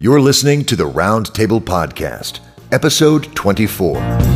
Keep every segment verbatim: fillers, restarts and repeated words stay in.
You're listening to the Round Table Podcast, episode twenty-four.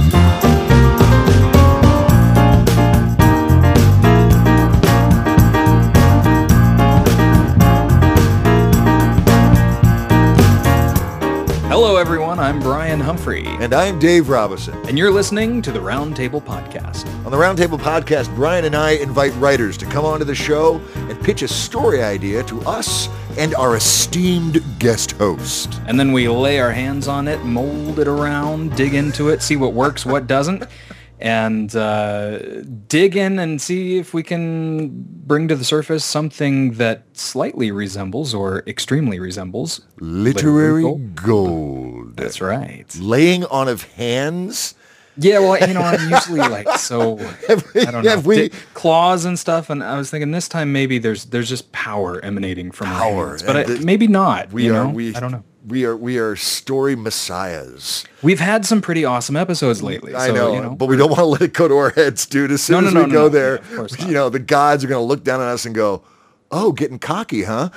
Hello, everyone. I'm Brian Humphrey. And I'm Dave Robison. And you're listening to the Round Table Podcast. On the Round Table Podcast, Brian and I invite writers to come onto the show and pitch a story idea to us and our esteemed guest host. And then we lay our hands on it, mold it around, dig into it, see what works, what doesn't, and uh, dig in and see if we can bring to the surface something that slightly resembles or extremely resembles Literary, literary gold. gold. That's right. Laying on of hands. Yeah, well, you know, I'm usually like, so, I don't know, Have we, di- claws and stuff, and I was thinking this time maybe there's there's just power emanating from our Power, hands, but I, and the- maybe not, we you are, know? we, I don't know. We are we are story messiahs. We've had some pretty awesome episodes lately. I so, know, you know, but we don't want to let it go to our heads, dude. As soon No, no, as no, we no, go no. there, Yeah, of course not. you know, the gods are going to look down on us and go, "Oh, getting cocky, huh?"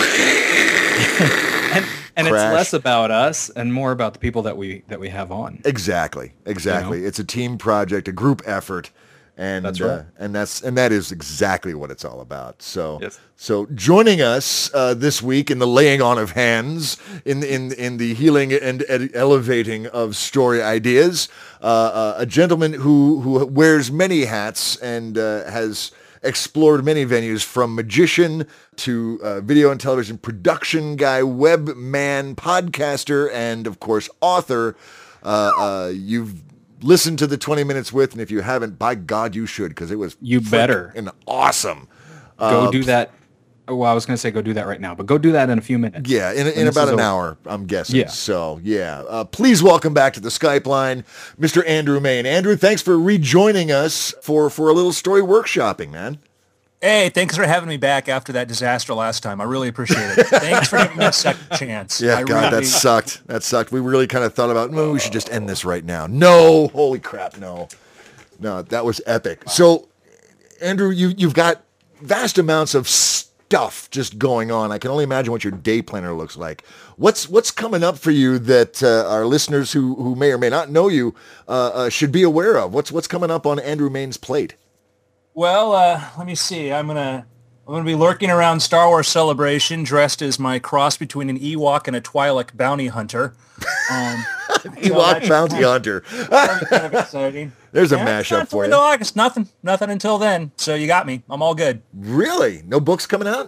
and and it's Crash. less about us and more about the people that we that we have on. Exactly, exactly. You know? It's a team project, a group effort, and That's uh, right. and that's and that is exactly what it's all about. So, Yes. so joining us uh, this week in the laying on of hands, in in in the healing and ed- elevating of story ideas, uh, uh, a gentleman who who wears many hats and uh, has explored many venues, from magician to uh, video and television production guy, webman, podcaster, and of course author. Uh, uh, you've listened to the twenty minutes with, and if you haven't, by God, you should, because it was You better. and awesome. Go Uh, do that. Oh, well, I was going to say go do that right now, but go do that in a few minutes. Yeah, in, when in this about is an over. hour, I'm guessing. Yeah. So, yeah. Uh, please welcome back to the Skype line, Mister Andrew Main. Andrew, thanks for rejoining us for, for a little story workshopping, man. Hey, thanks for having me back after that disaster last time. I really appreciate it. Thanks for giving me a second chance. Yeah, I God, really, that sucked. That sucked. We really kind of thought about, no, we should just end this right now. No, holy crap, no. No, that was epic. So, Andrew, you, you've got vast amounts of stuff just going on. I can only imagine what your day planner looks like. What's what's coming up for you that uh, our listeners who, who may or may not know you uh, uh, should be aware of? What's what's coming up on Andrew Main's plate? Well, uh, let me see. I'm gonna I'm gonna be lurking around Star Wars Celebration, dressed as my cross between an Ewok and a Twi'lek bounty hunter. Um, Ewok Bounty Hunter. very kind of exciting. There's a Yeah, it's mashup not for until you. August. Nothing, nothing until then. So you got me. I'm all good. Really? No books coming out?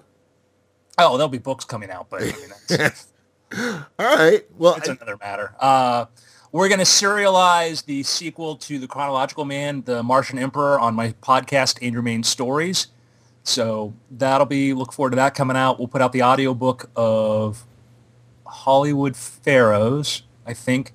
Oh, there'll be books coming out, but I mean, that's, All right. Well, that's another matter. Uh, we're going to serialize the sequel to The Chronological Man, The Martian Emperor, on my podcast, Andrew Main Stories. So that'll be, look forward to that coming out. We'll put out the audiobook of Hollywood Pharaohs, I think.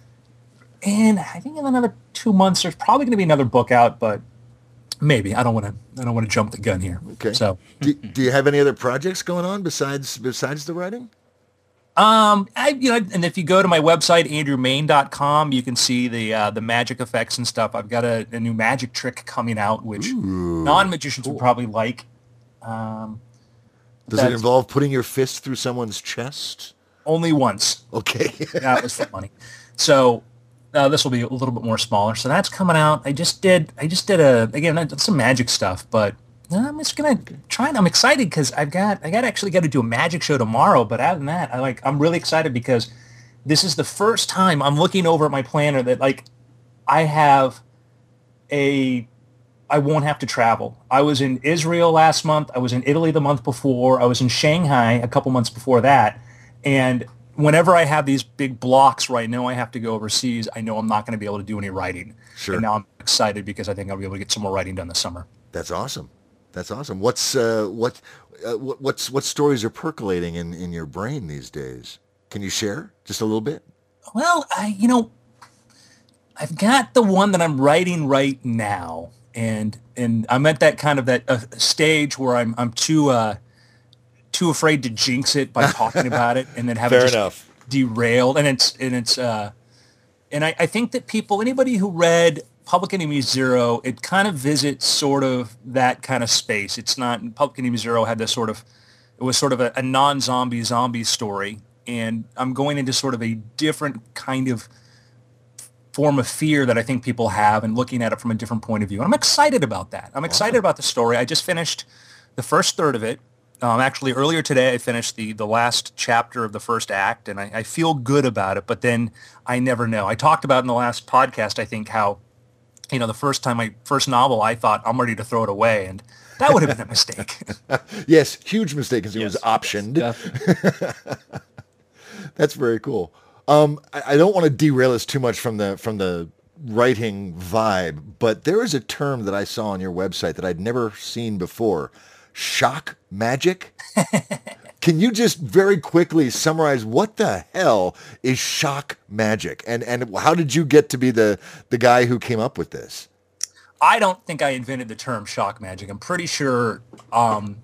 And I think in another two months, there's probably going to be another book out, but maybe. I don't want to, I don't want to jump the gun here. okay. So, do, do you have any other projects going on besides besides the writing? Um, I, you know, and if you go to my website, andrew main dot com, you can see the uh, the magic effects and stuff. I've got a, a new magic trick coming out, which Ooh. non-magicians would probably like. Um, Does it that's involve putting your fist through someone's chest? only once. Okay. That was for money. So uh, this will be a little bit more smaller. So that's coming out. I just did. I just did a again I did some magic stuff, but I'm just gonna try and I'm excited because I've got I got actually got to do a magic show tomorrow. But other than that, I like I'm really excited because this is the first time I'm looking over at my planner that like I have a I won't have to travel. I was in Israel last month. I was in Italy the month before. I was in Shanghai a couple months before that. And whenever I have these big blocks where I know I have to go overseas, I know I'm not going to be able to do any writing. Sure. And now I'm excited because I think I'll be able to get some more writing done this summer. That's awesome. That's awesome. What's uh, what, uh, what what's what stories are percolating in, in your brain these days? Can you share just a little bit? Well, I you know, I've got the one that I'm writing right now, and and I'm at that kind of that uh, stage where I'm I'm too uh, too afraid to jinx it by talking about it, and then have Fair it just enough. derailed. And it's and it's uh, and I, I think that people, anybody who read Public Enemy Zero, it kind of visits sort of that kind of space. It's not, Public Enemy Zero had this sort of, it was sort of a, a non-zombie zombie story. and I'm going into sort of a different kind of form of fear that I think people have and looking at it from a different point of view. And I'm excited about that. I'm excited about the story. I just finished the first third of it. Um, actually, earlier today, I finished the, the last chapter of the first act, and I, I feel good about it, but then I never know. I talked about in the last podcast, I think, how, you know, the first time, my first novel, I thought, I'm ready to throw it away, and that would have been a mistake. Yes, huge mistake because it Yes, was optioned. yes, That's very cool. Um, I, I don't want to derail us too much from the from the writing vibe, but there is a term that I saw on your website that I'd never seen before. Shock magic? Can you just very quickly summarize what the hell is shock magic? And and how did you get to be the, the guy who came up with this? I don't think I invented the term shock magic. I'm pretty sure um,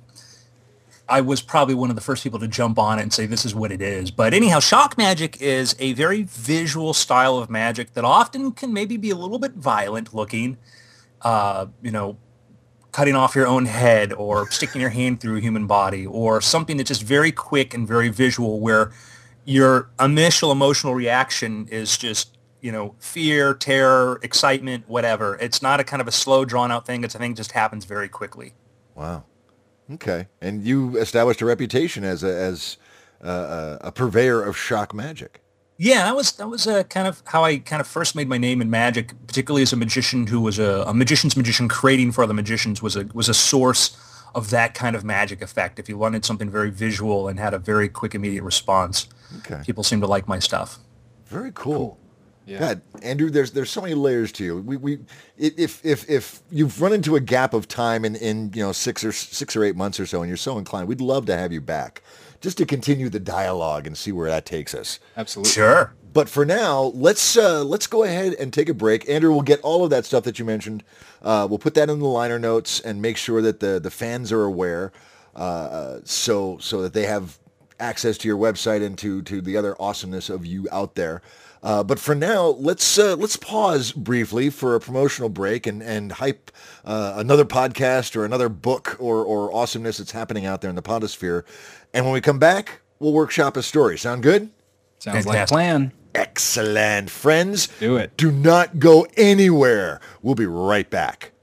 I was probably one of the first people to jump on it and say this is what it is. But anyhow, shock magic is a very visual style of magic that often can maybe be a little bit violent looking, uh, you know, cutting off your own head or sticking your hand through a human body, or something that's just very quick and very visual where your initial emotional reaction is just, you know, fear, terror, excitement, whatever. It's not a kind of a slow, drawn-out thing. It's a thing that just happens very quickly. Wow. Okay. And you established a reputation as a, as uh, a purveyor of shock magic. Yeah, that was that was uh, kind of how I kind of first made my name in magic, particularly as a magician who was a, a magician's magician creating for other magicians was a was a source of that kind of magic effect. If you wanted something very visual and had a very quick, immediate response, Okay. people seem to like my stuff. Very cool. Yeah. God, Andrew, there's there's so many layers to you. We we if if if you've run into a gap of time in, in you know six or six or eight months or so, and you're so inclined, we'd love to have you back just to continue the dialogue and see where that takes us. Absolutely. Sure. But for now, let's uh, let's go ahead and take a break. Andrew, we'll get all of that stuff that you mentioned. Uh, we'll put that in the liner notes and make sure that the, the fans are aware, uh, so so that they have access to your website and to, to the other awesomeness of you out there. Uh, but for now, let's uh, let's pause briefly for a promotional break and and hype uh, another podcast or another book or or awesomeness that's happening out there in the podosphere. And when we come back, we'll workshop a story. Sound good? Sounds like a Fantastic. plan. Excellent, friends. Do it. Do not go anywhere. We'll be right back.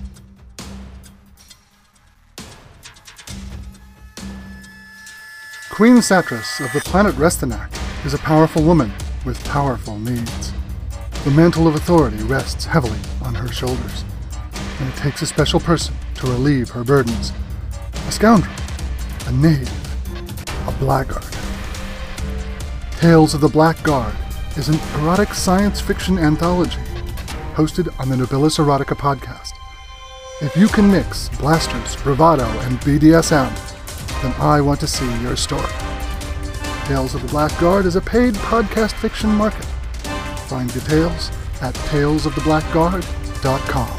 Queen Satress of the planet Restanak is a powerful woman with powerful needs. The mantle of authority rests heavily on her shoulders, and it takes a special person to relieve her burdens. A scoundrel, a knave, a blackguard. Tales of the Black Guard is an erotic science fiction anthology hosted on the Nobilis Erotica podcast. If you can mix blasters, bravado, and B D S M, then I want to see your story. Tales of the Black Guard is a paid podcast fiction market. Find details at tales of the black guard dot com.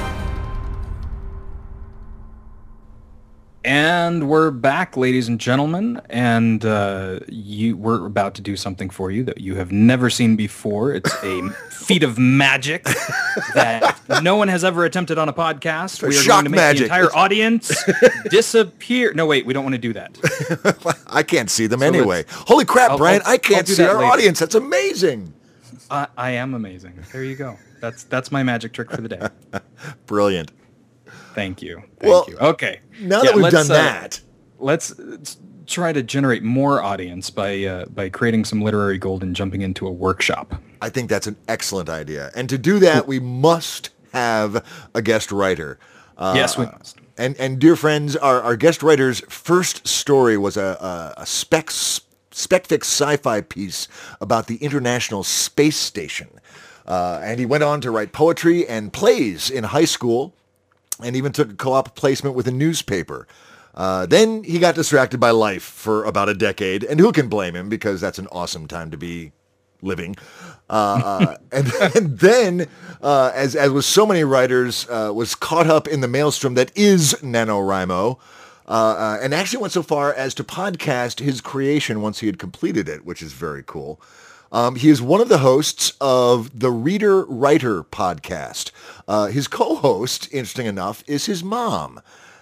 And we're back, ladies and gentlemen, and uh, you, we're about to do something for you that you have never seen before. It's a feat of magic that no one has ever attempted on a podcast. We are Shock going to make magic. the entire audience disappear. No, wait, we don't want to do that. I can't see them So anyway. let's- Holy crap, I'll- Brian! I'll- I can't I'll do see that our later. audience. That's amazing. I, I am amazing. There you go. That's that's my magic trick for the day. Brilliant. Thank you. Thank Well, you. Okay. Now Yeah, that we've let's, done uh, that, let's, let's try to generate more audience by uh, by creating some literary gold and jumping into a workshop. I think that's an excellent idea. And to do that, we must have a guest writer. Uh, Yes, we must. And and dear friends, our, our guest writer's first story was a a, a spec spec-fix sci-fi piece about the International Space Station. Uh, and he went on to write poetry and plays in high school, and even took a co-op placement with a newspaper. Uh, then he got distracted by life for about a decade, and who can blame him, because that's an awesome time to be living. Uh, uh, and, and then, uh, as as with so many writers, uh, was caught up in the maelstrom that is NaNoWriMo, uh, uh, and actually went so far as to podcast his creation once he had completed it, which is very cool. Um, he is one of the hosts of the Reader Writer podcast. Uh, his co-host, interesting enough, is his mom.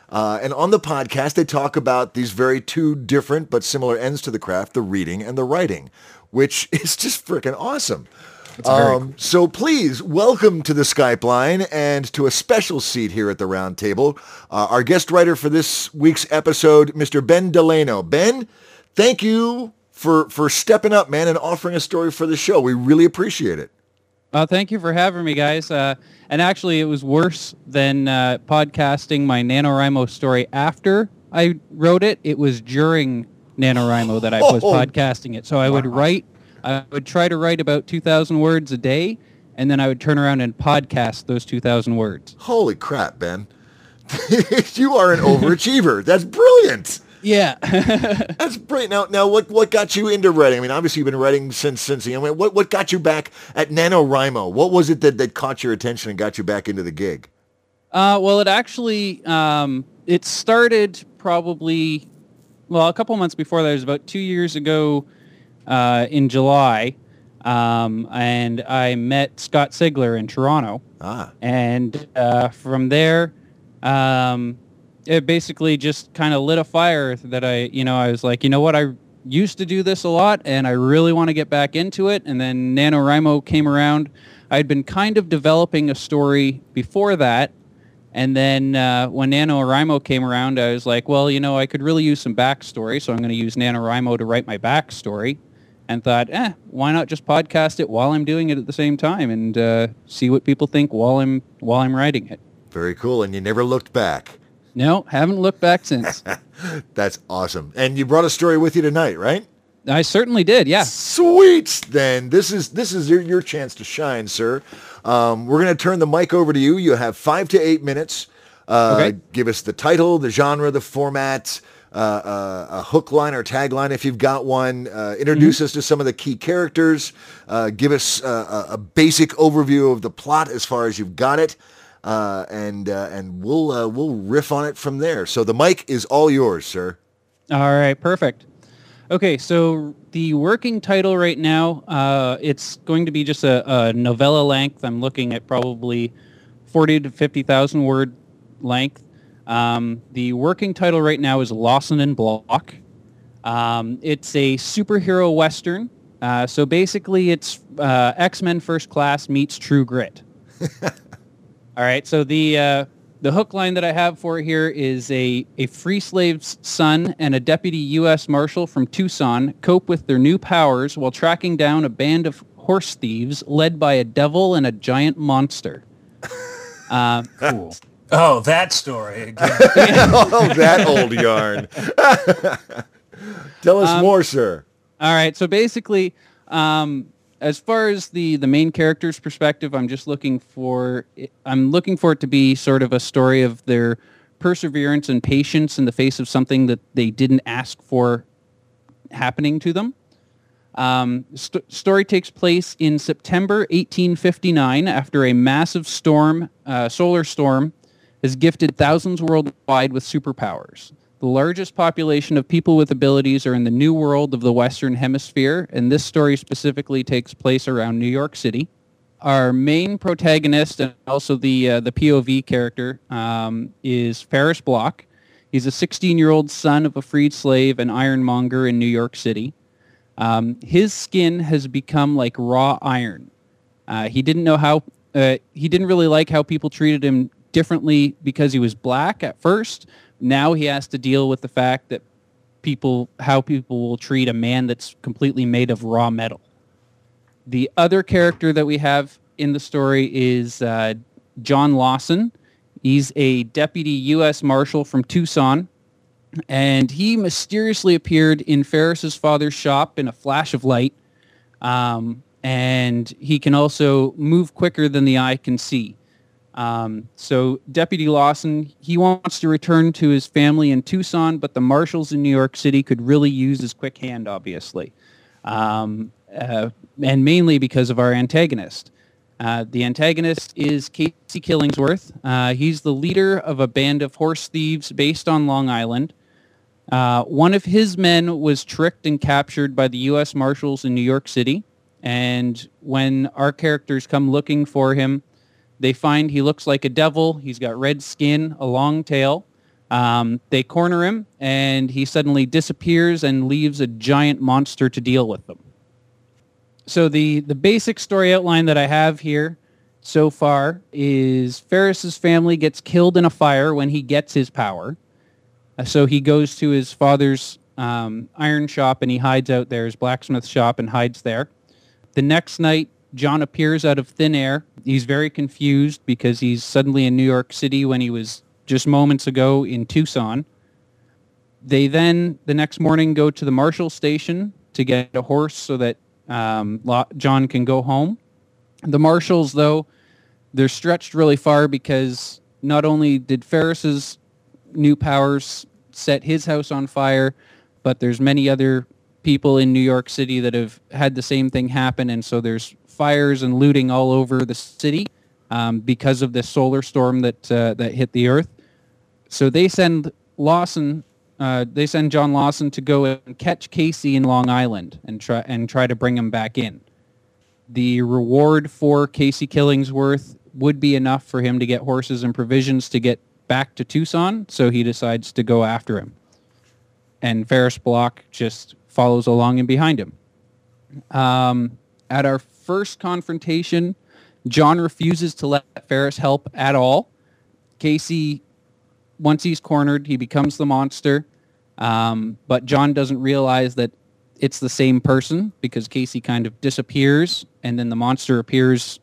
Uh, and on the podcast, they talk about these very two different but similar ends to the craft, the reading and the writing, which is just freaking awesome. Um, so please welcome to the Skype line and to a special seat here at the round table, uh, our guest writer for this week's episode, Mister Ben Delano. Ben, thank you for, for stepping up, man, and offering a story for the show. We really appreciate it. Uh, thank you for having me, guys. Uh, and actually, it was worse than uh, podcasting my NaNoWriMo story after I wrote it. It was during NaNoWriMo that I was Oh. podcasting it. So I would write... I would try to write about two thousand words a day, and then I would turn around and podcast those two thousand words. Holy crap, Ben. You are an overachiever. That's brilliant. Yeah. That's brilliant. Now, now, what, what got you into writing? I mean, obviously, you've been writing since, since you know, what, what got you back at NaNoWriMo? What was it that, that caught your attention and got you back into the gig? uh, well, it actually, um, it started probably, well, a couple months before that. It was about two years ago. Uh, in July, um, and I met Scott Sigler in Toronto. Ah. And uh, from there, um, it basically just kind of lit a fire that I, you know, I was like, you know what, I used to do this a lot, and I really want to get back into it. And then NaNoWriMo came around. I'd been kind of developing a story before that. And then uh, when NaNoWriMo came around, I was like, well, you know, I could really use some backstory, so I'm going to use NaNoWriMo to write my backstory. And thought, eh, why not just podcast it while I'm doing it at the same time and uh, see what people think while I'm while I'm writing it. Very cool. And you never looked back. No, haven't looked back since. That's awesome. And you brought a story with you tonight, right? I certainly did, yeah. Sweet. Then this is this is your, your chance to shine, sir. Um, we're going to turn the mic over to you. You have five to eight minutes. Uh, Okay. Give us the title, the genre, the format, uh, uh, a hook line or tagline if you've got one. Uh, introduce us to some of the key characters. Uh, give us uh, a, a basic overview of the plot as far as you've got it, uh, and uh, and we'll uh, we'll riff on it from there. So the mic is all yours, sir. All right, perfect. Okay, so the working title right now, uh, it's going to be just a, a novella length. I'm looking at probably forty to fifty thousand word length. Um, the working title right now is Lawson and Block. Um, it's a superhero western. Uh, so basically it's uh, X-Men First Class meets True Grit. All right, so the uh, the hook line that I have for here is a, a free slave's son and a deputy U S Marshal from Tucson cope with their new powers while tracking down a band of horse thieves led by a devil and a giant monster. Uh, Cool. Oh, that story again. Oh, that old yarn. Tell us Um, more, sir. All right. So basically, um, as far as the, the main character's perspective, I'm just looking for I'm looking for it to be sort of a story of their perseverance and patience in the face of something that they didn't ask for happening to them. Um, st- story takes place in September eighteen fifty-nine after a massive storm, uh, solar storm, has gifted thousands worldwide with superpowers. The largest population of people with abilities are in the New World of the Western Hemisphere, and this story specifically takes place around New York City. Our main protagonist, and also the uh, the P O V character, um, is Ferris Block. He's a sixteen-year-old son of a freed slave and ironmonger in New York City. Um, his skin has become like raw iron. Uh, he didn't know how. Uh, he didn't really like how people treated him differently because he was black at first. Now he has to deal with the fact that people, how people will treat a man that's completely made of raw metal. The other character that we have in the story is uh, John Lawson. He's a deputy U S Marshal from Tucson, and he mysteriously appeared in Ferris's father's shop in a flash of light, um, and he can also move quicker than the eye can see. Um, so Deputy Lawson, he wants to return to his family in Tucson, but the marshals in New York City could really use his quick hand, obviously, um, uh, and mainly because of our antagonist. Uh, the antagonist is Casey Killingsworth. Uh, he's the leader of a band of horse thieves based on Long Island. Uh, one of his men was tricked and captured by the U S Marshals in New York City, and when our characters come looking for him, they find he looks like a devil. He's got red skin, a long tail. Um, they corner him, and he suddenly disappears and leaves a giant monster to deal with them. So the, the basic story outline that I have here so far is Ferris's family gets killed in a fire when he gets his power. Uh, so he goes to his father's um, iron shop, and he hides out there, his blacksmith shop, and hides there. The next night, John appears out of thin air. He's very confused because he's suddenly in New York City when he was just moments ago in Tucson. They then, the next morning, go to the Marshall station to get a horse so that um, John can go home. The Marshalls, though, they're stretched really far because not only did Ferris's new powers set his house on fire, but there's many other people in New York City that have had the same thing happen, and so there's fires and looting all over the city um, because of this solar storm that uh, that hit the Earth. So they send Lawson, uh, they send John Lawson to go and catch Casey in Long Island and try and try to bring him back in. The reward for Casey Killingsworth would be enough for him to get horses and provisions to get back to Tucson, so he decides to go after him. And Ferris Block just follows along in behind him. Um, at our first confrontation, John refuses to let Ferris help at all. Casey, once he's cornered, he becomes the monster, um, but John doesn't realize that it's the same person because Casey kind of disappears, and then the monster appears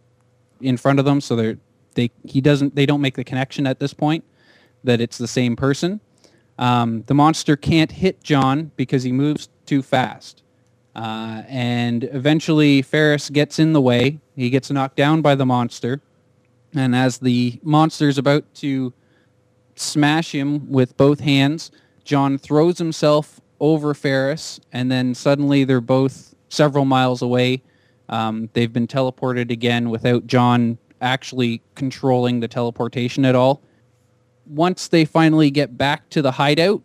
in front of them, so they're, they he doesn't they don't make the connection at this point that it's the same person. Um, the monster can't hit John because he moves too fast. Uh, and eventually Ferris gets in the way. He gets knocked down by the monster. And as the monster's about to smash him with both hands, John throws himself over Ferris, and then suddenly they're both several miles away. Um, they've been teleported again without John actually controlling the teleportation at all. Once they finally get back to the hideout,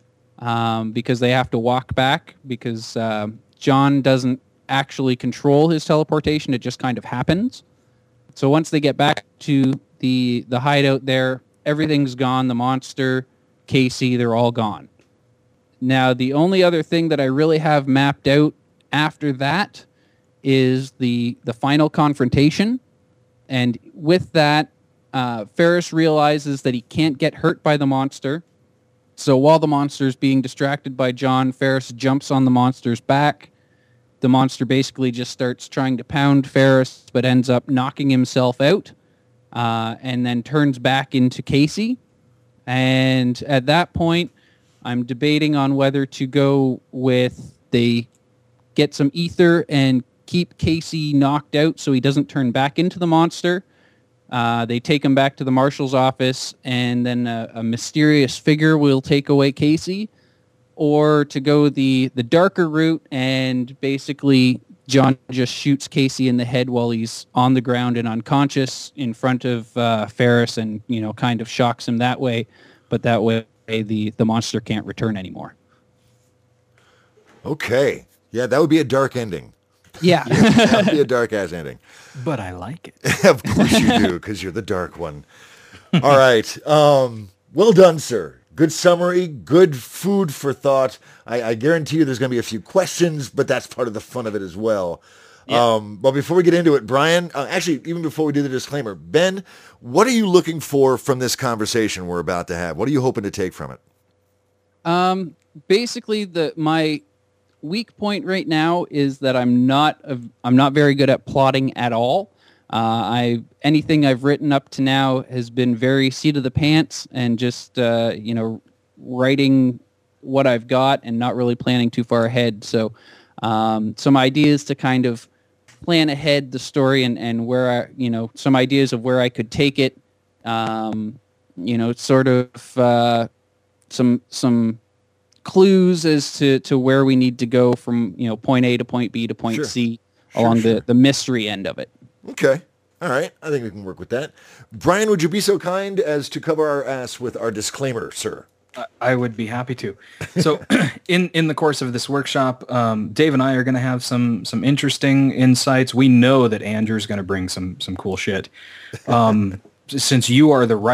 um, because they have to walk back, because uh, John doesn't actually control his teleportation, it just kind of happens. So once they get back to the the hideout there, everything's gone. The monster, Casey, they're all gone. Now, the only other thing that I really have mapped out after that is the the final confrontation. And with that, uh, Ferris realizes that he can't get hurt by the monster. So while the monster is being distracted by John, Ferris jumps on the monster's back. The monster basically just starts trying to pound Ferris, but ends up knocking himself out, uh, and then turns back into Casey. And at that point, I'm debating on whether to go with they get some ether and keep Casey knocked out so he doesn't turn back into the monster. Uh, they take him back to the marshal's office, and then a, a mysterious figure will take away Casey, or to go the, the darker route and basically John just shoots Casey in the head while he's on the ground and unconscious in front of uh, Ferris, and, you know, kind of shocks him that way, but that way the, the monster can't return anymore. Okay. Yeah, that would be a dark ending. Yeah. That would be a dark-ass ending. But I like it. Of course you do, because you're the dark one. All right. Um, well done, sir. Good summary, good food for thought. I, I guarantee you there's going to be a few questions, but that's part of the fun of it as well. Yeah. Um, but before we get into it, Brian, uh, actually, even before we do the disclaimer, Ben, what are you looking for from this conversation we're about to have? What are you hoping to take from it? Um, basically, the my weak point right now is that I'm not a, I'm not very good at plotting at all. Uh, I anything I've written up to now has been very seat of the pants and just uh, you know writing what I've got and not really planning too far ahead. So um, some ideas to kind of plan ahead the story and, and where I you know some ideas of where I could take it. Um, you know, sort of uh, some some. clues as to, to where we need to go from, you know, point A to point B to point Sure. C Sure, along sure. the, the mystery end of it. Okay. All right. I think we can work with that. Brian, would you be so kind as to cover our ass with our disclaimer, sir? I would be happy to. So in, in the course of this workshop, um, Dave and I are going to have some some interesting insights. We know that Andrew's going to bring some some cool shit. Um, since you are the writer,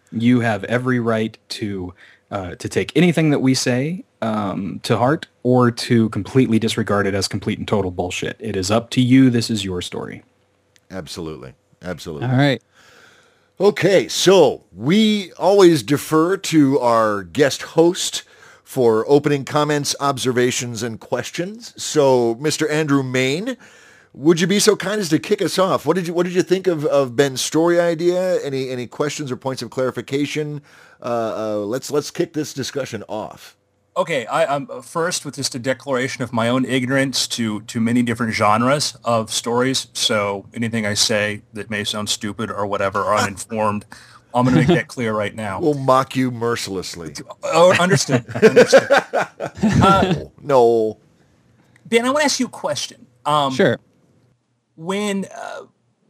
You have every right to uh, to take anything that we say um, to heart or to completely disregard it as complete and total bullshit. It is up to you. This is your story. Absolutely. Absolutely. All right. Okay, so we always defer to our guest host for opening comments, observations, and questions. So, Mister Andrew Main, would you be so kind as to kick us off? What did you What did you think of, of Ben's story idea? Any any questions or points of clarification? Uh, uh, let's let's kick this discussion off. Okay, I, I'm first with just a declaration of my own ignorance to, to many different genres of stories. So anything I say that may sound stupid or whatever or uninformed, I'm going to make that clear right now. We'll mock you mercilessly. Oh, understood. understood. Uh, no. Ben, I want to ask you a question. Um, Sure. When, uh,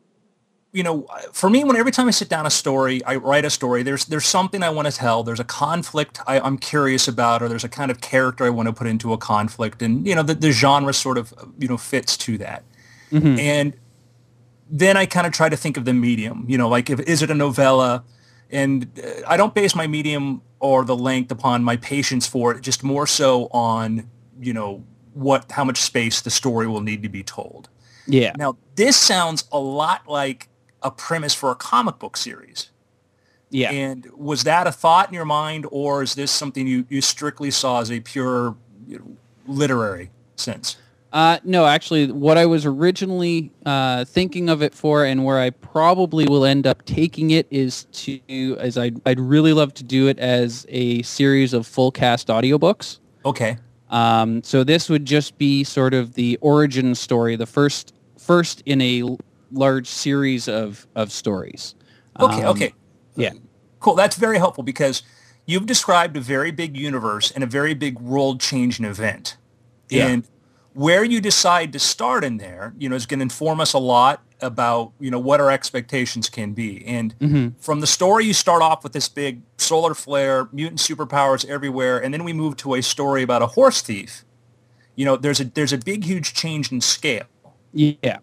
you know, for me, when every time I sit down a story, I write a story, there's there's something I want to tell. There's a conflict I, I'm curious about, or there's a kind of character I want to put into a conflict. And, you know, the, the genre sort of, you know, fits to that. Mm-hmm. And then I kind of try to think of the medium, you know, like if, is it a novella? And uh, I don't base my medium or the length upon my patience for it, just more so on, you know, what, how much space the story will need to be told. Yeah. Now, this sounds a lot like a premise for a comic book series. Yeah. And was that a thought in your mind, or is this something you, you strictly saw as a pure, you know, literary sense? Uh, no, actually, what I was originally uh, thinking of it for, and where I probably will end up taking it, is to, as I'd, I'd really love to do it as a series of full cast audiobooks. Okay. Um, so this would just be sort of the origin story, the first first in a l- large series of, of stories. Okay, Um, okay. Yeah. Cool. That's very helpful because you've described a very big universe and a very big world-changing event. Yeah. And where you decide to start in there, you know, is going to inform us a lot about, you know, what our expectations can be. And Mm-hmm. from the story, you start off with this big solar flare, mutant superpowers everywhere, and then we move to a story about a horse thief. You know, there's a there's a big, huge change in scale. Yeah.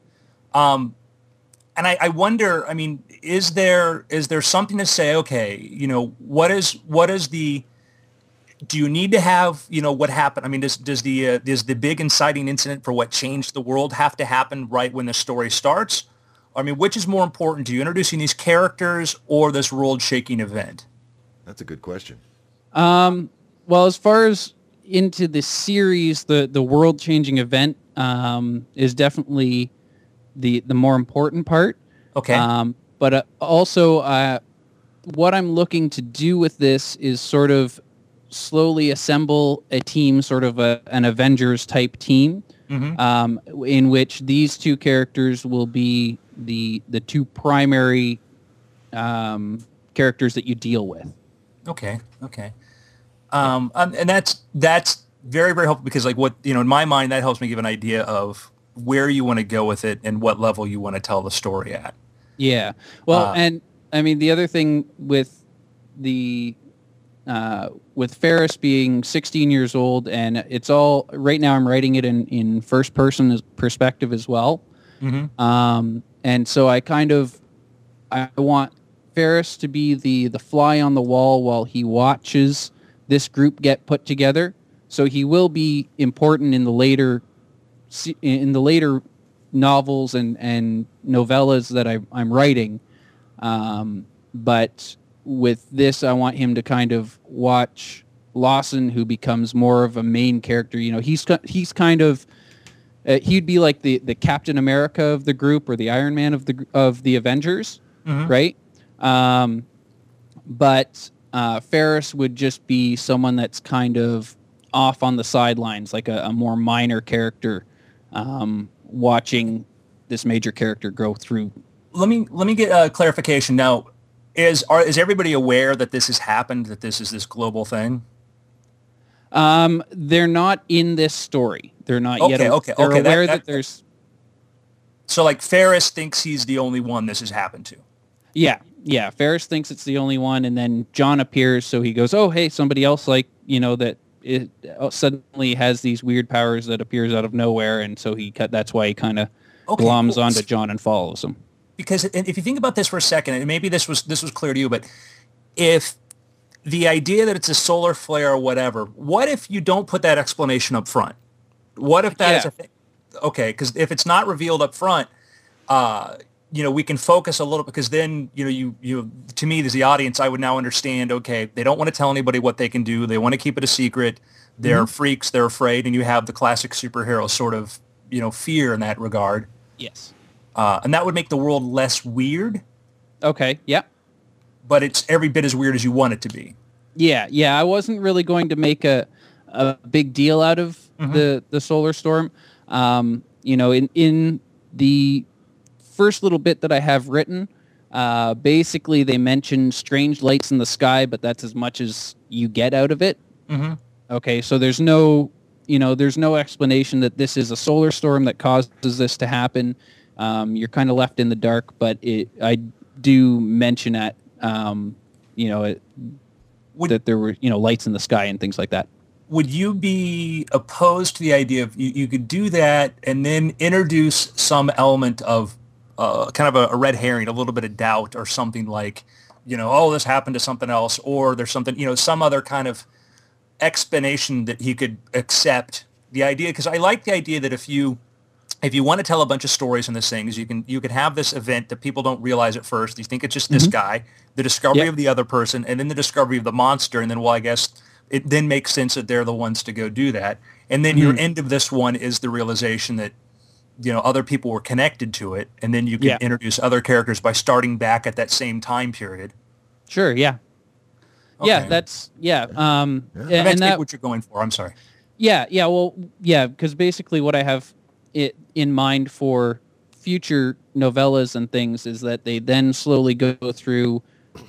Um, and I, I wonder, I mean, is there is there something to say, okay, you know, what is what is the do you need to have, you know, what happened? I mean, does does the uh, does the big inciting incident for what changed the world have to happen right when the story starts? I mean, which is more important to you, introducing these characters or this world-shaking event? That's a good question. Um, well, as far as into the series, the, the world-changing event um, is definitely the the more important part. Okay. Um, but uh, also, uh, what I'm looking to do with this is sort of slowly assemble a team, sort of a, an Avengers-type team, Mm-hmm. um, in which these two characters will be the the two primary um, characters that you deal with. Okay. Okay. Um, um, and that's that's very very helpful because like what you know in my mind that helps me give an idea of where you want to go with it and what level you want to tell the story at. Yeah. Well, Uh, and I mean the other thing with the uh, with Ferris being sixteen years old, and it's all right now. I'm writing it in in first person as- perspective as well. Mm-hmm. Um, and so I kind of I want Ferris to be the the fly on the wall while he watches this group get put together. So he will be important in the later se- in the later novels and, and novellas that I, I'm writing. Um, but with this, I want him to kind of watch Lawson, who becomes more of a main character. You know, he's ki- he's kind of uh, he'd be like the, the Captain America of the group or the Iron Man of the gr- of the Avengers, Mhm. right? Um, but uh, Ferris would just be someone that's kind of off on the sidelines, like a, a more minor character, um, watching this major character go through. Let me let me get a clarification now. Is are is everybody aware that this has happened? That this is this global thing? Um, they're not in this story. They're not yet. Okay, okay, they're okay, that- aware that, that- there's. So like Ferris thinks he's the only one this has happened to. Yeah, yeah. Ferris thinks it's the only one, and then John appears, so he goes, "Oh, hey, somebody else like you know that it uh, suddenly has these weird powers that appears out of nowhere," and so he cut. That's why he kind of Okay, gloms cool. onto John and follows him. Because if you think about this for a second, and maybe this was this was clear to you, but if the idea that it's a solar flare or whatever, what if you don't put that explanation up front? What if that Yeah. is a thing? Okay, because if it's not revealed up front, uh, you know, we can focus a little, because then, you know, you, you, to me, as the audience, I would now understand, okay, they don't want to tell anybody what they can do. They want to keep it a secret. They're freaks. They're afraid. And you have the classic superhero sort of, you know, fear in that regard. Yes. Uh, and that would make the world less weird, Okay. Yep. but it's every bit as weird as you want it to be. Yeah, yeah. I wasn't really going to make a a big deal out of the the solar storm. Um, you know, in in the first little bit that I have written, uh, basically they mention strange lights in the sky, but that's as much as you get out of it. Mm-hmm. Okay, so there's no, you know, there's no explanation that this is a solar storm that causes this to happen. Um, you're kind of left in the dark, but it, I do mention at, um, you know, it, Would- that there were, you know, lights in the sky and things like that. Would you be opposed to the idea of you, you could do that and then introduce some element of uh, kind of a, a red herring, a little bit of doubt or something like, you know, oh, this happened to something else, or there's something, you know, some other kind of explanation that he could accept the idea? Because I like the idea that if you if you want to tell a bunch of stories in this thing, is you can you can have this event that people don't realize at first. You think it's just this guy, the discovery Yep. of the other person, and then the discovery of the monster, and then, well, I guess it then makes sense that they're the ones to go do that. And then your end of this one is the realization that, you know, other people were connected to it, and then you can Yeah. introduce other characters by starting back at that same time period. Sure, yeah. Yeah, Okay. that's, yeah. Um, I and, meant and to get that, what you're going for. I'm sorry. yeah, yeah, well, yeah, because basically what I have it in mind for future novellas and things is that they then slowly go through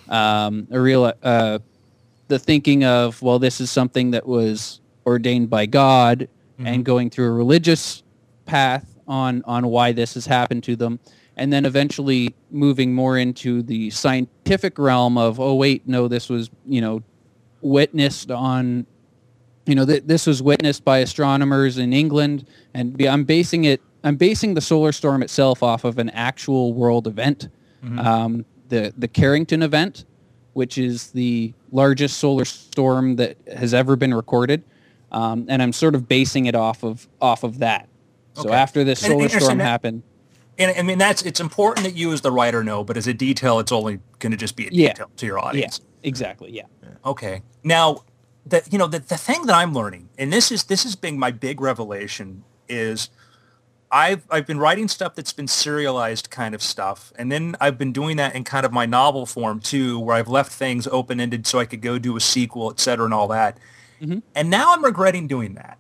um, a real, uh, the thinking of, well, this is something that was ordained by God, and going through a religious path on, on why this has happened to them, and then eventually moving more into the scientific realm of, oh, wait, no, this was, you know, witnessed on, you know, th- this was witnessed by astronomers in England, and be- I'm basing it, I'm basing the solar storm itself off of an actual world event, um, the the Carrington event, which is the largest solar storm that has ever been recorded, um, and I'm sort of basing it off of off of that. So Okay. after this And- solar and you're saying storm that- happened, And I mean, that's, it's important that you as the writer know, but as a detail, it's only going to just be a Yeah. detail to your yeah, audience. exactly, yeah, Okay. Now, the you know the, the thing that I'm learning, and this is this has been my big revelation, is I've I've been writing stuff that's been serialized kind of stuff, and then I've been doing that in kind of my novel form too, where I've left things open ended so I could go do a sequel, et cetera, and all that. And now I'm regretting doing that.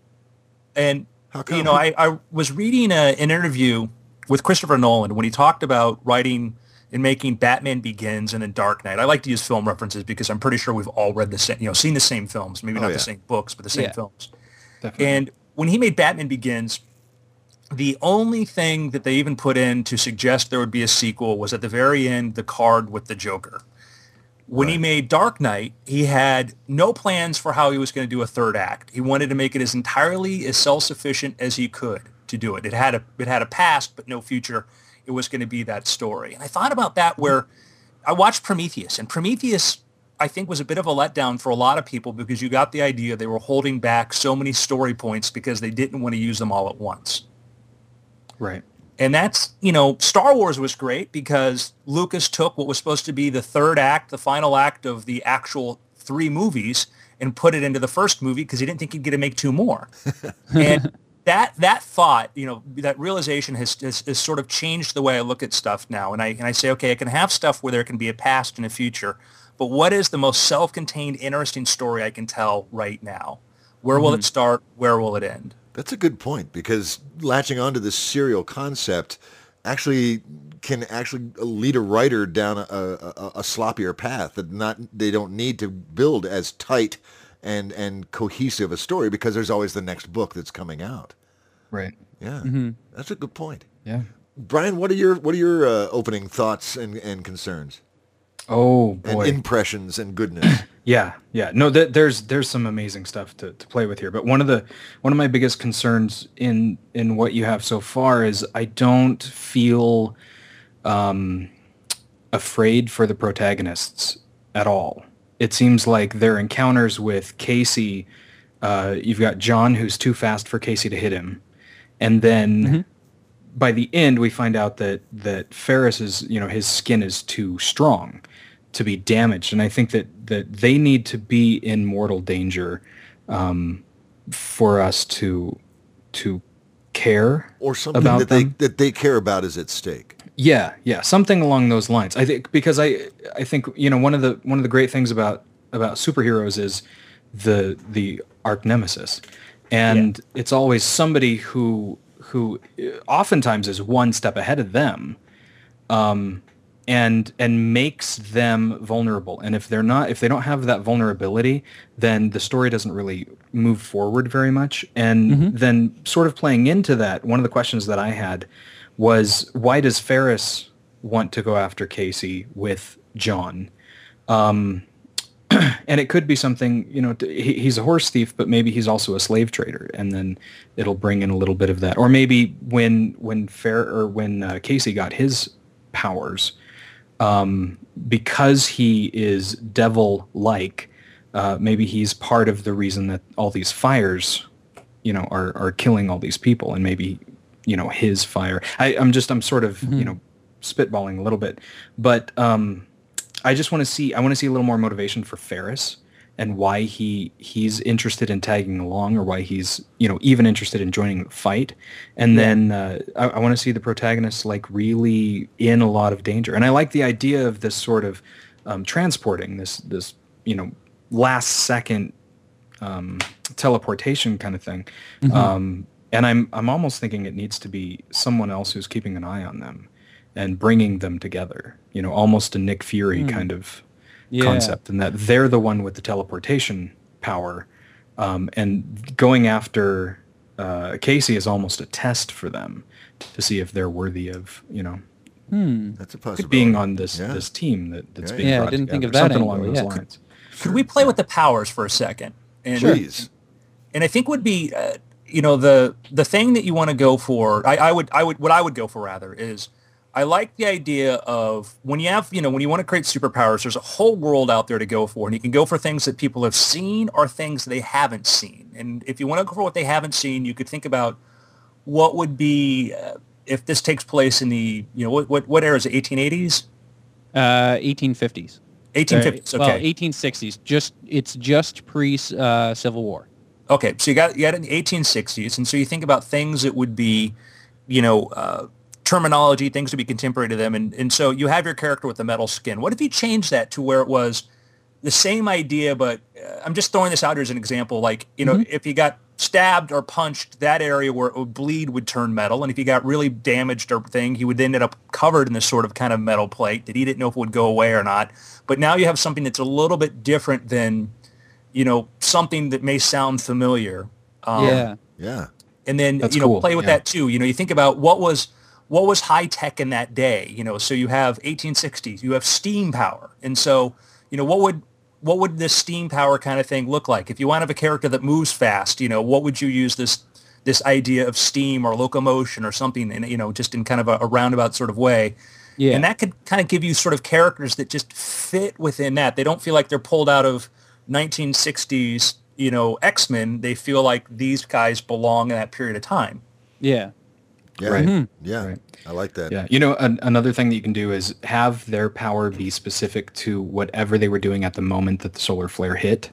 And How come? you know, I, I was reading a, an interview with Christopher Nolan when he talked about writing and making Batman Begins and then Dark Knight. I like to use film references because I'm pretty sure we've all read the same, you know, seen the same films, maybe not yeah. the same books, but the same Yeah. films. Definitely. And when he made Batman Begins, the only thing that they even put in to suggest there would be a sequel was at the very end, the card with the Joker. When he made Dark Knight, he had no plans for how he was going to do a third act. He wanted to make it as entirely as self-sufficient as he could to do it. It had a it had a past, but no future. It was going to be that story. And I thought about that where I watched Prometheus, and Prometheus, I think, was a bit of a letdown for a lot of people because you got the idea they were holding back so many story points because they didn't want to use them all at once. Right. And that's, you know, Star Wars was great because Lucas took what was supposed to be the third act, the final act of the actual three movies, and put it into the first movie because he didn't think he'd get to make two more. And that that thought, you know, that realization has, has has sort of changed the way I look at stuff now. And I and I say, okay, I can have stuff where there can be a past and a future, but what is the most self-contained, interesting story I can tell right now? Where will it start? Where will it end? That's a good point, because latching onto this serial concept actually can actually lead a writer down a, a, a sloppier path that not they don't need to build as tight and and cohesive a story because there's always the next book that's coming out. Right. Yeah, that's a good point. Yeah. Brian, what are your what are your uh, opening thoughts and, and concerns Oh and boy. impressions and goodness? Yeah, yeah. No, th- there's there's some amazing stuff to, to play with here. But one of the one of my biggest concerns in in what you have so far is I don't feel um, afraid for the protagonists at all. It seems like their encounters with Casey, uh, you've got John who's too fast for Casey to hit him, and then mm-hmm. by the end we find out that that Ferris is, you know, his skin is too strong to be damaged, and I think that that they need to be in mortal danger um, for us to to care or something about that them. they that they care about is at stake. Yeah, yeah, something along those lines. I think because I I think, you know, one of the one of the great things about about superheroes is the the arch nemesis, and yeah. it's always somebody who who oftentimes is one step ahead of them, um, and and makes them vulnerable. And if they're not, if they don't have that vulnerability, then the story doesn't really move forward very much. And mm-hmm. then sort of playing into that, one of the questions that I had was, why does Ferris want to go after Casey with John? Um, and it could be something, you know, he, he's a horse thief, but maybe he's also a slave trader, and then it'll bring in a little bit of that. Or maybe when when Fer or when uh, Casey got his powers, um, because he is devil-like, uh, maybe he's part of the reason that all these fires, you know, are are killing all these people, and maybe, you know, his fire. I, I'm just, I'm sort of, mm-hmm. you know, spitballing a little bit, but um, I just want to see, I want to see a little more motivation for Ferris and why he he's interested in tagging along, or why he's, you know, even interested in joining the fight. And yeah. then uh, I, I want to see the protagonist like really in a lot of danger. And I like the idea of this sort of um, transporting this, this, you know, last second um, teleportation kind of thing. Mm-hmm. Um, And I'm I'm almost thinking it needs to be someone else who's keeping an eye on them and bringing them together. You know, almost a Nick Fury mm. kind of yeah. concept, and that they're the one with the teleportation power, um, and going after uh, Casey is almost a test for them to see if they're worthy of, you know, hmm. that's a possibility. being on this yeah. this team that, that's yeah, being yeah, brought I didn't together. think of that Something angle, along those yeah. lines. Could we play with the powers for a second? And, Please. And I think would be. Uh, You know, the the thing that you want to go for, I, I would I would what I would go for rather is, I like the idea of when you have, you know, when you want to create superpowers, there's a whole world out there to go for, and you can go for things that people have seen or things they haven't seen. And if you want to go for what they haven't seen, you could think about what would be uh, if this takes place in the, you know, what what, what era is it? eighteen eighties? Uh, eighteen fifties. eighteen fifties. Okay. Well, eighteen sixties. Just it's just pre uh, Civil War. Okay, so you got you got it in the eighteen sixties, and so you think about things that would be, you know, uh, terminology, things to be contemporary to them, and, and so you have your character with the metal skin. What if you change that to where it was the same idea, but uh, I'm just throwing this out here as an example, like, you know, mm-hmm. if you got stabbed or punched, that area where it would bleed would turn metal, and if you got really damaged or thing, he would then end up covered in this sort of kind of metal plate that he didn't know if it would go away or not. But now you have something that's a little bit different than, you know, something that may sound familiar. Um, yeah. Yeah. And then, That's you know, cool. play with yeah. that too. You know, you think about what was what was high tech in that day, you know, so you have eighteen sixties, you have steam power. And so, you know, what would what would this steam power kind of thing look like? If you want to have a character that moves fast, you know, what would you use this this idea of steam or locomotion or something, in, you know, just in kind of a, a roundabout sort of way. Yeah. And that could kind of give you sort of characters that just fit within that. They don't feel like they're pulled out of nineteen sixties, you know, X-Men. They feel like these guys belong in that period of time. Yeah. Yeah. Right. Mm-hmm. Yeah. Right. I like that. Yeah. You know, an, another thing that you can do is have their power be specific to whatever they were doing at the moment that the solar flare hit.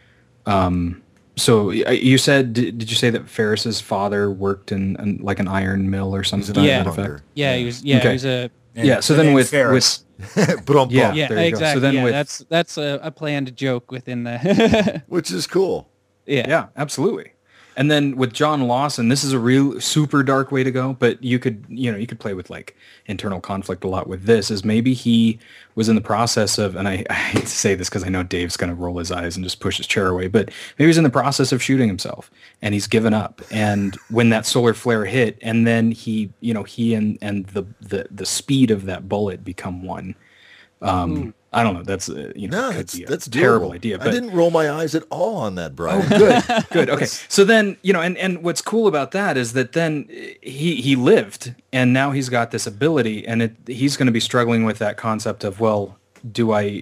Um, so you said, did, did you say that Ferris's father worked in, in like an iron mill or something? He's an Yeah. iron monger. Yeah, he was. Yeah, Okay. he was a. And Yeah. So the then name with, Ferris. with Brum, Yeah. bum. Yeah, there you go. So exactly. then yeah, with- that's that's a, a planned joke within the. Which is cool. yeah. Yeah, absolutely. And then with John Lawson, this is a real super dark way to go, but you could, you know, you could play with like internal conflict a lot with this, is maybe he was in the process of, and I, I hate to say this because I know Dave's going to roll his eyes and just push his chair away, but maybe he's in the process of shooting himself and he's given up. And when that solar flare hit, and then he, you know, he and, and the, the, the speed of that bullet become one. Um, I don't know. That's uh, you know No, could that's be a that's terrible doable. idea. But I didn't roll my eyes at all on that, Brian. Oh, good, good. Okay, so then you know, and, and what's cool about that is that then he he lived, and now he's got this ability, and it, he's going to be struggling with that concept of, well, do I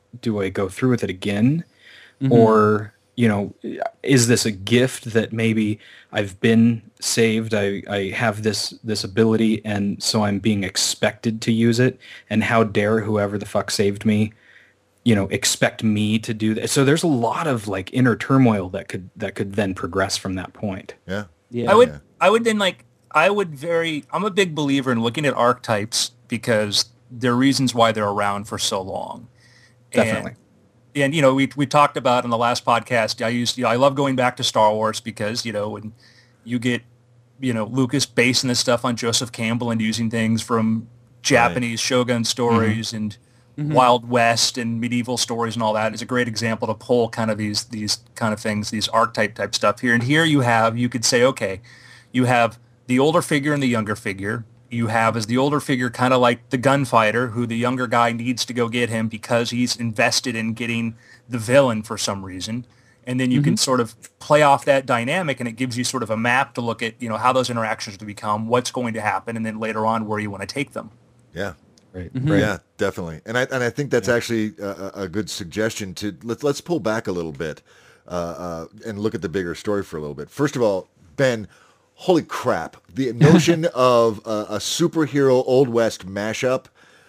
do I go through with it again? Mm-hmm. Or, you know, is this a gift that maybe I've been saved, I, I have this, this ability, and so I'm being expected to use it, and how dare whoever the fuck saved me, you know, expect me to do that. So there's a lot of like inner turmoil that could that could then progress from that point. Yeah. Yeah. I would Yeah. I would then like I would very I'm a big believer in looking at archetypes because there are reasons why they're around for so long. Definitely. And, and you know, we we talked about in the last podcast, I used you know, I love going back to Star Wars because, you know, when you get, you know, Lucas basing this stuff on Joseph Campbell and using things from Japanese shogun stories mm-hmm. and Mm-hmm. Wild West and medieval stories and all that is a great example to pull kind of these these kind of things, these archetype type stuff here. And here you have, you could say, okay, you have the older figure and the younger figure. You have as the older figure kind of like the gunfighter who the younger guy needs to go get him because he's invested in getting the villain for some reason. And then you mm-hmm. can sort of play off that dynamic and it gives you sort of a map to look at, you know, how those interactions to become, what's going to happen, and then later on where you want to take them. Yeah. Right. Mm-hmm. Right. Yeah, definitely. And I and I think that's yeah. actually a, a good suggestion to let's let's pull back a little bit uh, uh, and look at the bigger story for a little bit. First of all, Ben, holy crap! The notion of a, a superhero Old West mashup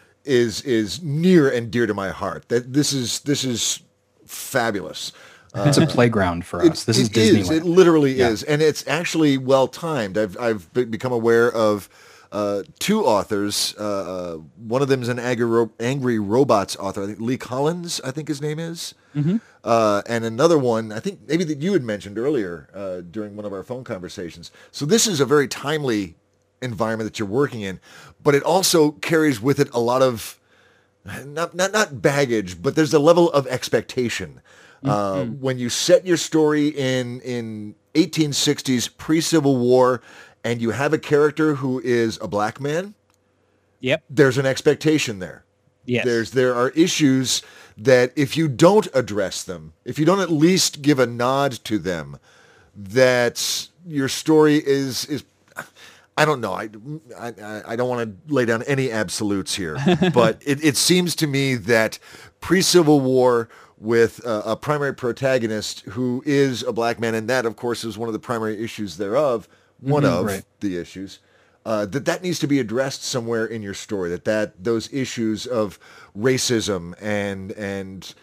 is is near and dear to my heart. That this is this is fabulous. It's a playground for us. It, this is it Disneyland. Is. It literally yeah. is, and it's actually well timed. I've I've become aware of. Uh, two authors. Uh, uh, one of them is an angry, ro- angry robots author. I think Lee Collins, I think his name is. Mm-hmm. Uh, and another one, I think maybe that you had mentioned earlier uh, during one of our phone conversations. So this is a very timely environment that you're working in, but it also carries with it a lot of not not not baggage, but there's a level of expectation. Mm-hmm. Uh, when you set your story in in eighteen sixties pre-Civil War. And you have a character who is a black man, yep. there's an expectation there. Yes. There's there are issues that if you don't address them, if you don't at least give a nod to them, that your story is is I don't know. I I, I don't want to lay down any absolutes here, but it, it seems to me that pre-Civil War with a, a primary protagonist who is a black man, and that of course is one of the primary issues thereof. One mm-hmm, of right. the issues uh, that that needs to be addressed somewhere in your story. That that those issues of racism and and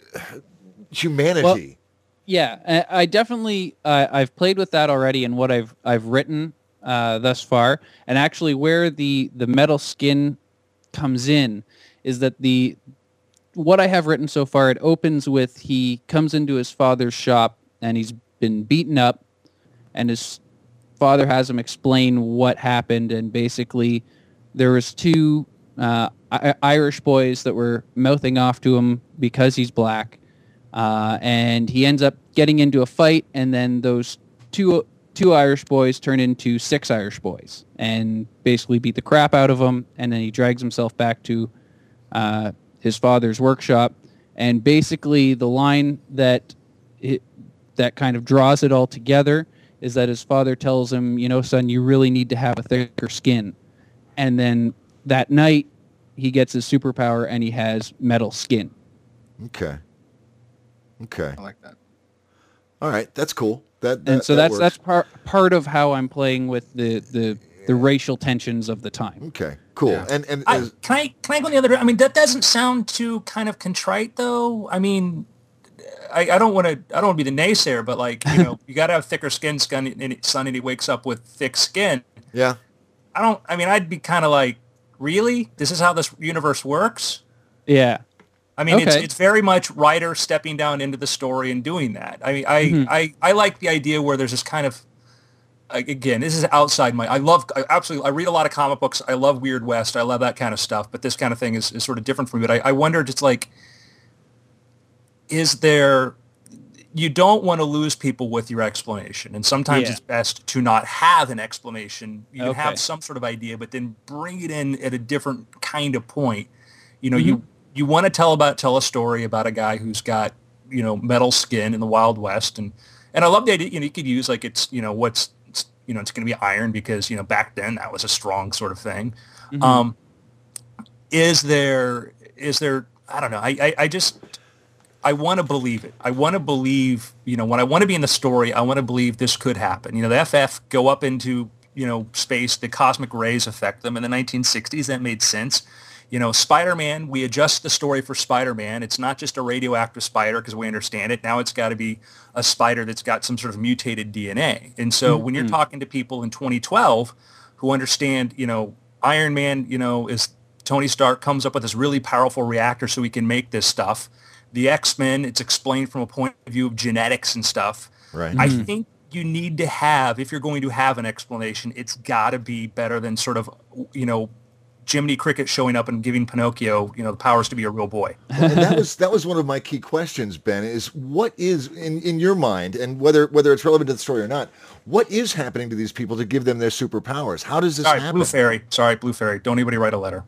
humanity. Well, yeah, I definitely uh, I've played with that already in what I've I've written uh, thus far, and actually where the the metal skin comes in is that the what I have written so far, it opens with he comes into his father's shop and he's been beaten up, and his father has him explain what happened, and basically there was two uh, I- Irish boys that were mouthing off to him because he's black, uh, and he ends up getting into a fight, and then those two two Irish boys turn into six Irish boys and basically beat the crap out of him, and then he drags himself back to uh, his father's workshop, and basically the line that it, that kind of draws it all together is that his father tells him, you know, son, you really need to have a thicker skin. And then that night, he gets his superpower and he has metal skin. Okay. Okay. I like that. All right, that's cool. That, that and so that that's works. that's part part of how I'm playing with the the, the racial tensions of the time. Okay, cool. Yeah. And and I, as, can I can I go in the other? I mean, that doesn't sound too kind of contrite, though. I mean, I, I don't want to I don't want to be the naysayer, but like you know, you got to have thicker skin, son, and son, and he wakes up with thick skin. yeah. I don't. I mean, I'd be kind of like, really? This is how this universe works? Yeah. I mean, it's Okay. it's very much writer stepping down into the story and doing that. I mean, I Mhm. I, I like the idea where there's this kind of, like, again, this is outside my. I love I absolutely. I read a lot of comic books. I love Weird West. I love that kind of stuff. But this kind of thing is, is sort of different for me. But I, I wonder, just like, is there? You don't want to lose people with your explanation, and sometimes Yeah. it's best to not have an explanation. You can Okay. have some sort of idea, but then bring it in at a different kind of point. You know, Mm-hmm. you you want to tell about tell a story about a guy who's got, you know, metal skin in the Wild West, and and I love the idea. You know, you could use like it's you know what's it's, you know it's going to be iron because you know back then that was a strong sort of thing. Mhm. Um, is there is there I don't know. I, I, I just I want to believe it. I want to believe, you know, when I want to be in the story, I want to believe this could happen. You know, the F F go up into, you know, space, the cosmic rays affect them in the nineteen sixties. That made sense. You know, Spider-Man, we adjust the story for Spider-Man. It's not just a radioactive spider because we understand it. Now it's got to be a spider that's got some sort of mutated D N A. And so mm-hmm. when you're talking to people in twenty twelve who understand, you know, Iron Man, you know, is Tony Stark comes up with this really powerful reactor so he can make this stuff. The X-Men, it's explained from a point of view of genetics and stuff. Right. I mm-hmm. think you need to have, if you're going to have an explanation, it's got to be better than sort of, you know, Jiminy Cricket showing up and giving Pinocchio, you know, the powers to be a real boy. Well, and that was that was one of my key questions, Ben, is what is in, in your mind, and whether whether it's relevant to the story or not, what is happening to these people to give them their superpowers? How does this Sorry, happen? Blue Fairy. Sorry, Blue Fairy. Don't anybody write a letter.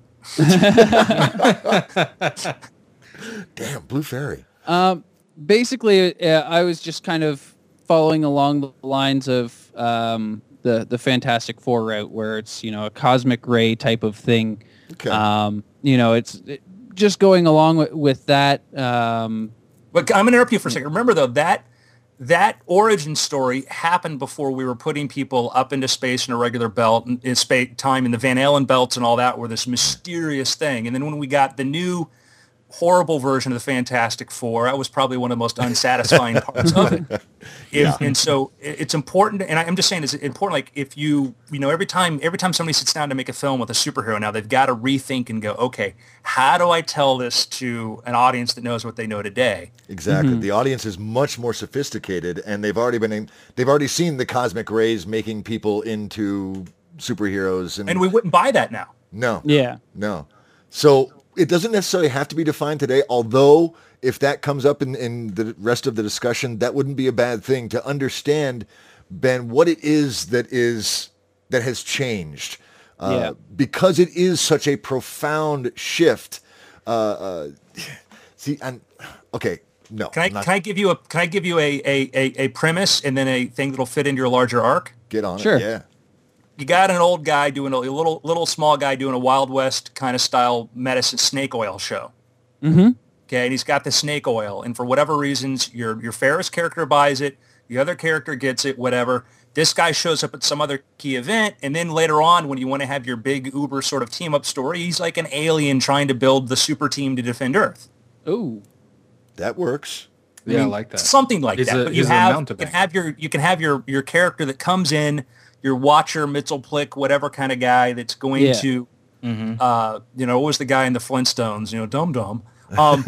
Damn, Blue Fairy. Um, basically, uh, I was just kind of following along the lines of um, the the Fantastic Four route, where it's, you know, a cosmic ray type of thing. Okay. Um, you know, it's it, just going along with, with that. Um, but I'm going to interrupt you for a second. Remember, though, that that origin story happened before we were putting people up into space in a regular belt, in space time, in the Van Allen belts and all that, were this mysterious thing. And then when we got the new horrible version of the Fantastic Four, that was probably one of the most unsatisfying parts of it. If, yeah. And so it's important, and I'm just saying it's important, like if you, you know, every time every time somebody sits down to make a film with a superhero now, they've got to rethink and go, okay, how do I tell this to an audience that knows what they know today? Exactly. Mm-hmm. The audience is much more sophisticated, and they've already been, they've already seen the cosmic rays making people into superheroes. And, and we wouldn't buy that now. No. Yeah. No. So it doesn't necessarily have to be defined today, although if that comes up in, in the rest of the discussion, that wouldn't be a bad thing to understand, Ben, what it is that is that has changed. Uh, yeah. Because it is such a profound shift. Uh, uh, see, and okay, no. Can I not, can I give you a can I give you a, a, a, a premise and then a thing that'll fit into your larger arc? Get on Sure. it. Yeah. You got an old guy doing a, a little little small guy doing a Wild West kind of style medicine snake oil show. Mm-hmm. Okay, and he's got the snake oil, and for whatever reasons, your your Ferris character buys it, the other character gets it, whatever. This guy shows up at some other key event, and then later on, when you want to have your big Uber sort of team up story, he's like an alien trying to build the super team to defend Earth. Ooh. That works. Yeah, I, mean, like that. Something like He's that. a- but you he's a have you mountebank. can have your you can have your your character that comes in, your Watcher, Mitzelplick, whatever kind of guy that's going Yeah. to, Mm-hmm. uh, you know, what was the guy in the Flintstones? You know, Dum Dum. Um,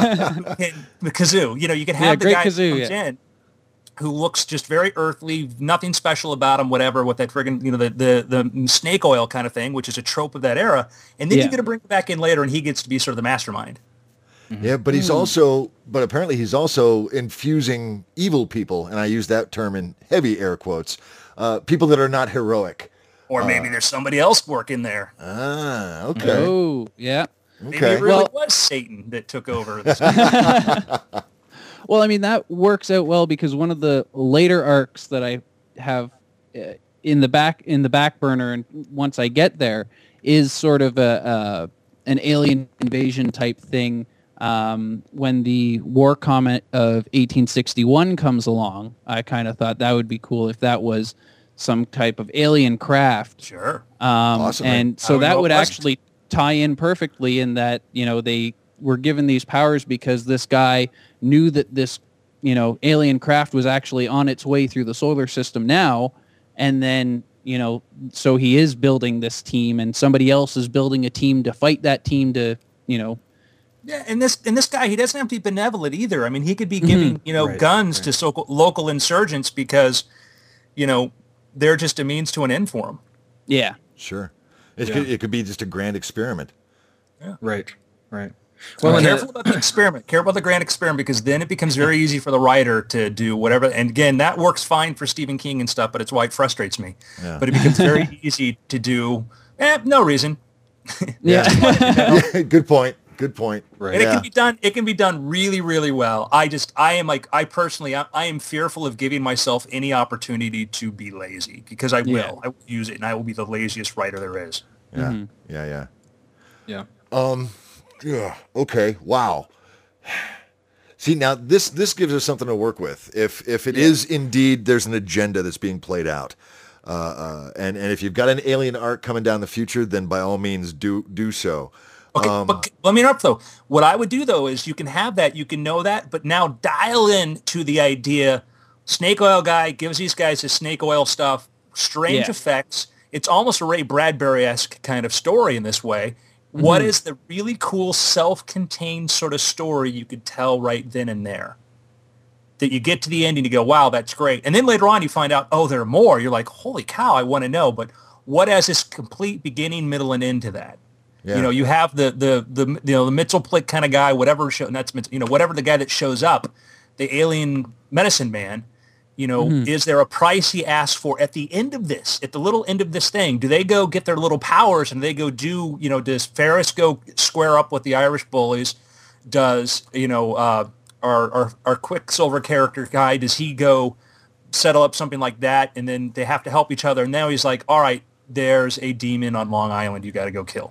and the Kazoo. You know, you can have Yeah, the great guy Kazoo, who comes yeah. in who looks just very earthly, nothing special about him, whatever, with that friggin', you know, the, the, the snake oil kind of thing, which is a trope of that era. And then Yeah. you're going to bring him back in later, and he gets to be sort of the mastermind. Yeah, but he's also, but apparently he's also infusing evil people, and I use that term in heavy air quotes, uh, people that are not heroic. Or maybe there's somebody else working there. Ah, okay. Oh, yeah. Maybe Okay. it really Well- was Satan that took over. This. Well, I mean, that works out well because one of the later arcs that I have uh, in the back in the back burner, and once I get there, is sort of a, a an alien invasion type thing. Um, when the war comet of eighteen sixty-one comes along, I kind of thought that would be cool if that was some type of alien craft. Sure. Um, Awesome, man. and I so would that know would it wasn't. actually tie in perfectly in that, you know, they were given these powers because this guy knew that this, you know, alien craft was actually on its way through the solar system now. And then, you know, so he is building this team and somebody else is building a team to fight that team to, you know, Yeah, and this and this guy, he doesn't have to be benevolent either. I mean, he could be giving, you know, Right, guns right. to so- local insurgents because, you know, they're just a means to an end for him. yeah. Sure. It, Yeah. could, it could be just a grand experiment. Right, right. Well, Well, and careful about the experiment. Care about the grand experiment because then it becomes very easy for the writer to do whatever. And again, that works fine for Stephen King and stuff, but it's why it frustrates me. Yeah. But it becomes very easy to do, eh, no reason. Yeah. Yeah, good point. Good point. Right. And it Yeah. can be done. It can be done really, really well. I just, I am like, I personally, I, I am fearful of giving myself any opportunity to be lazy because I will. Yeah. I will use it, and I will be the laziest writer there is. Yeah. Mhm. Yeah. Yeah. yeah. Um, yeah. Okay. Wow. See, now this this gives us something to work with. If if it yeah. is indeed there's an agenda that's being played out, uh, uh, and and if you've got an alien arc coming down the future, then by all means do do so. Okay, um, but let me interrupt though. What I would do though is you can have that, you can know that, but now dial in to the idea. Snake oil guy gives these guys his snake oil stuff, strange yeah. effects. It's almost a Ray Bradbury-esque kind of story in this way. Mm-hmm. What is the really cool self-contained sort of story you could tell right then and there? That you get to the end and you go, wow, that's great. And then later on you find out, oh, there are more. You're like, holy cow, I want to know. But what has this complete beginning, middle, and end to that? Yeah. You know, you have the the the you know the Mitzelplick kind of guy, whatever show, that's you know whatever the guy that shows up, the alien medicine man. You know, mm-hmm. is there a price he asks for at the end of this, at the little end of this thing? Do they go get their little powers and they go do, you know, does Ferris go square up with the Irish bullies? Does, you know, uh, our, our, our Quicksilver character guy, does he go settle up something like that? And then they have to help each other. And now he's like, all right, there's a demon on Long Island you got to go kill.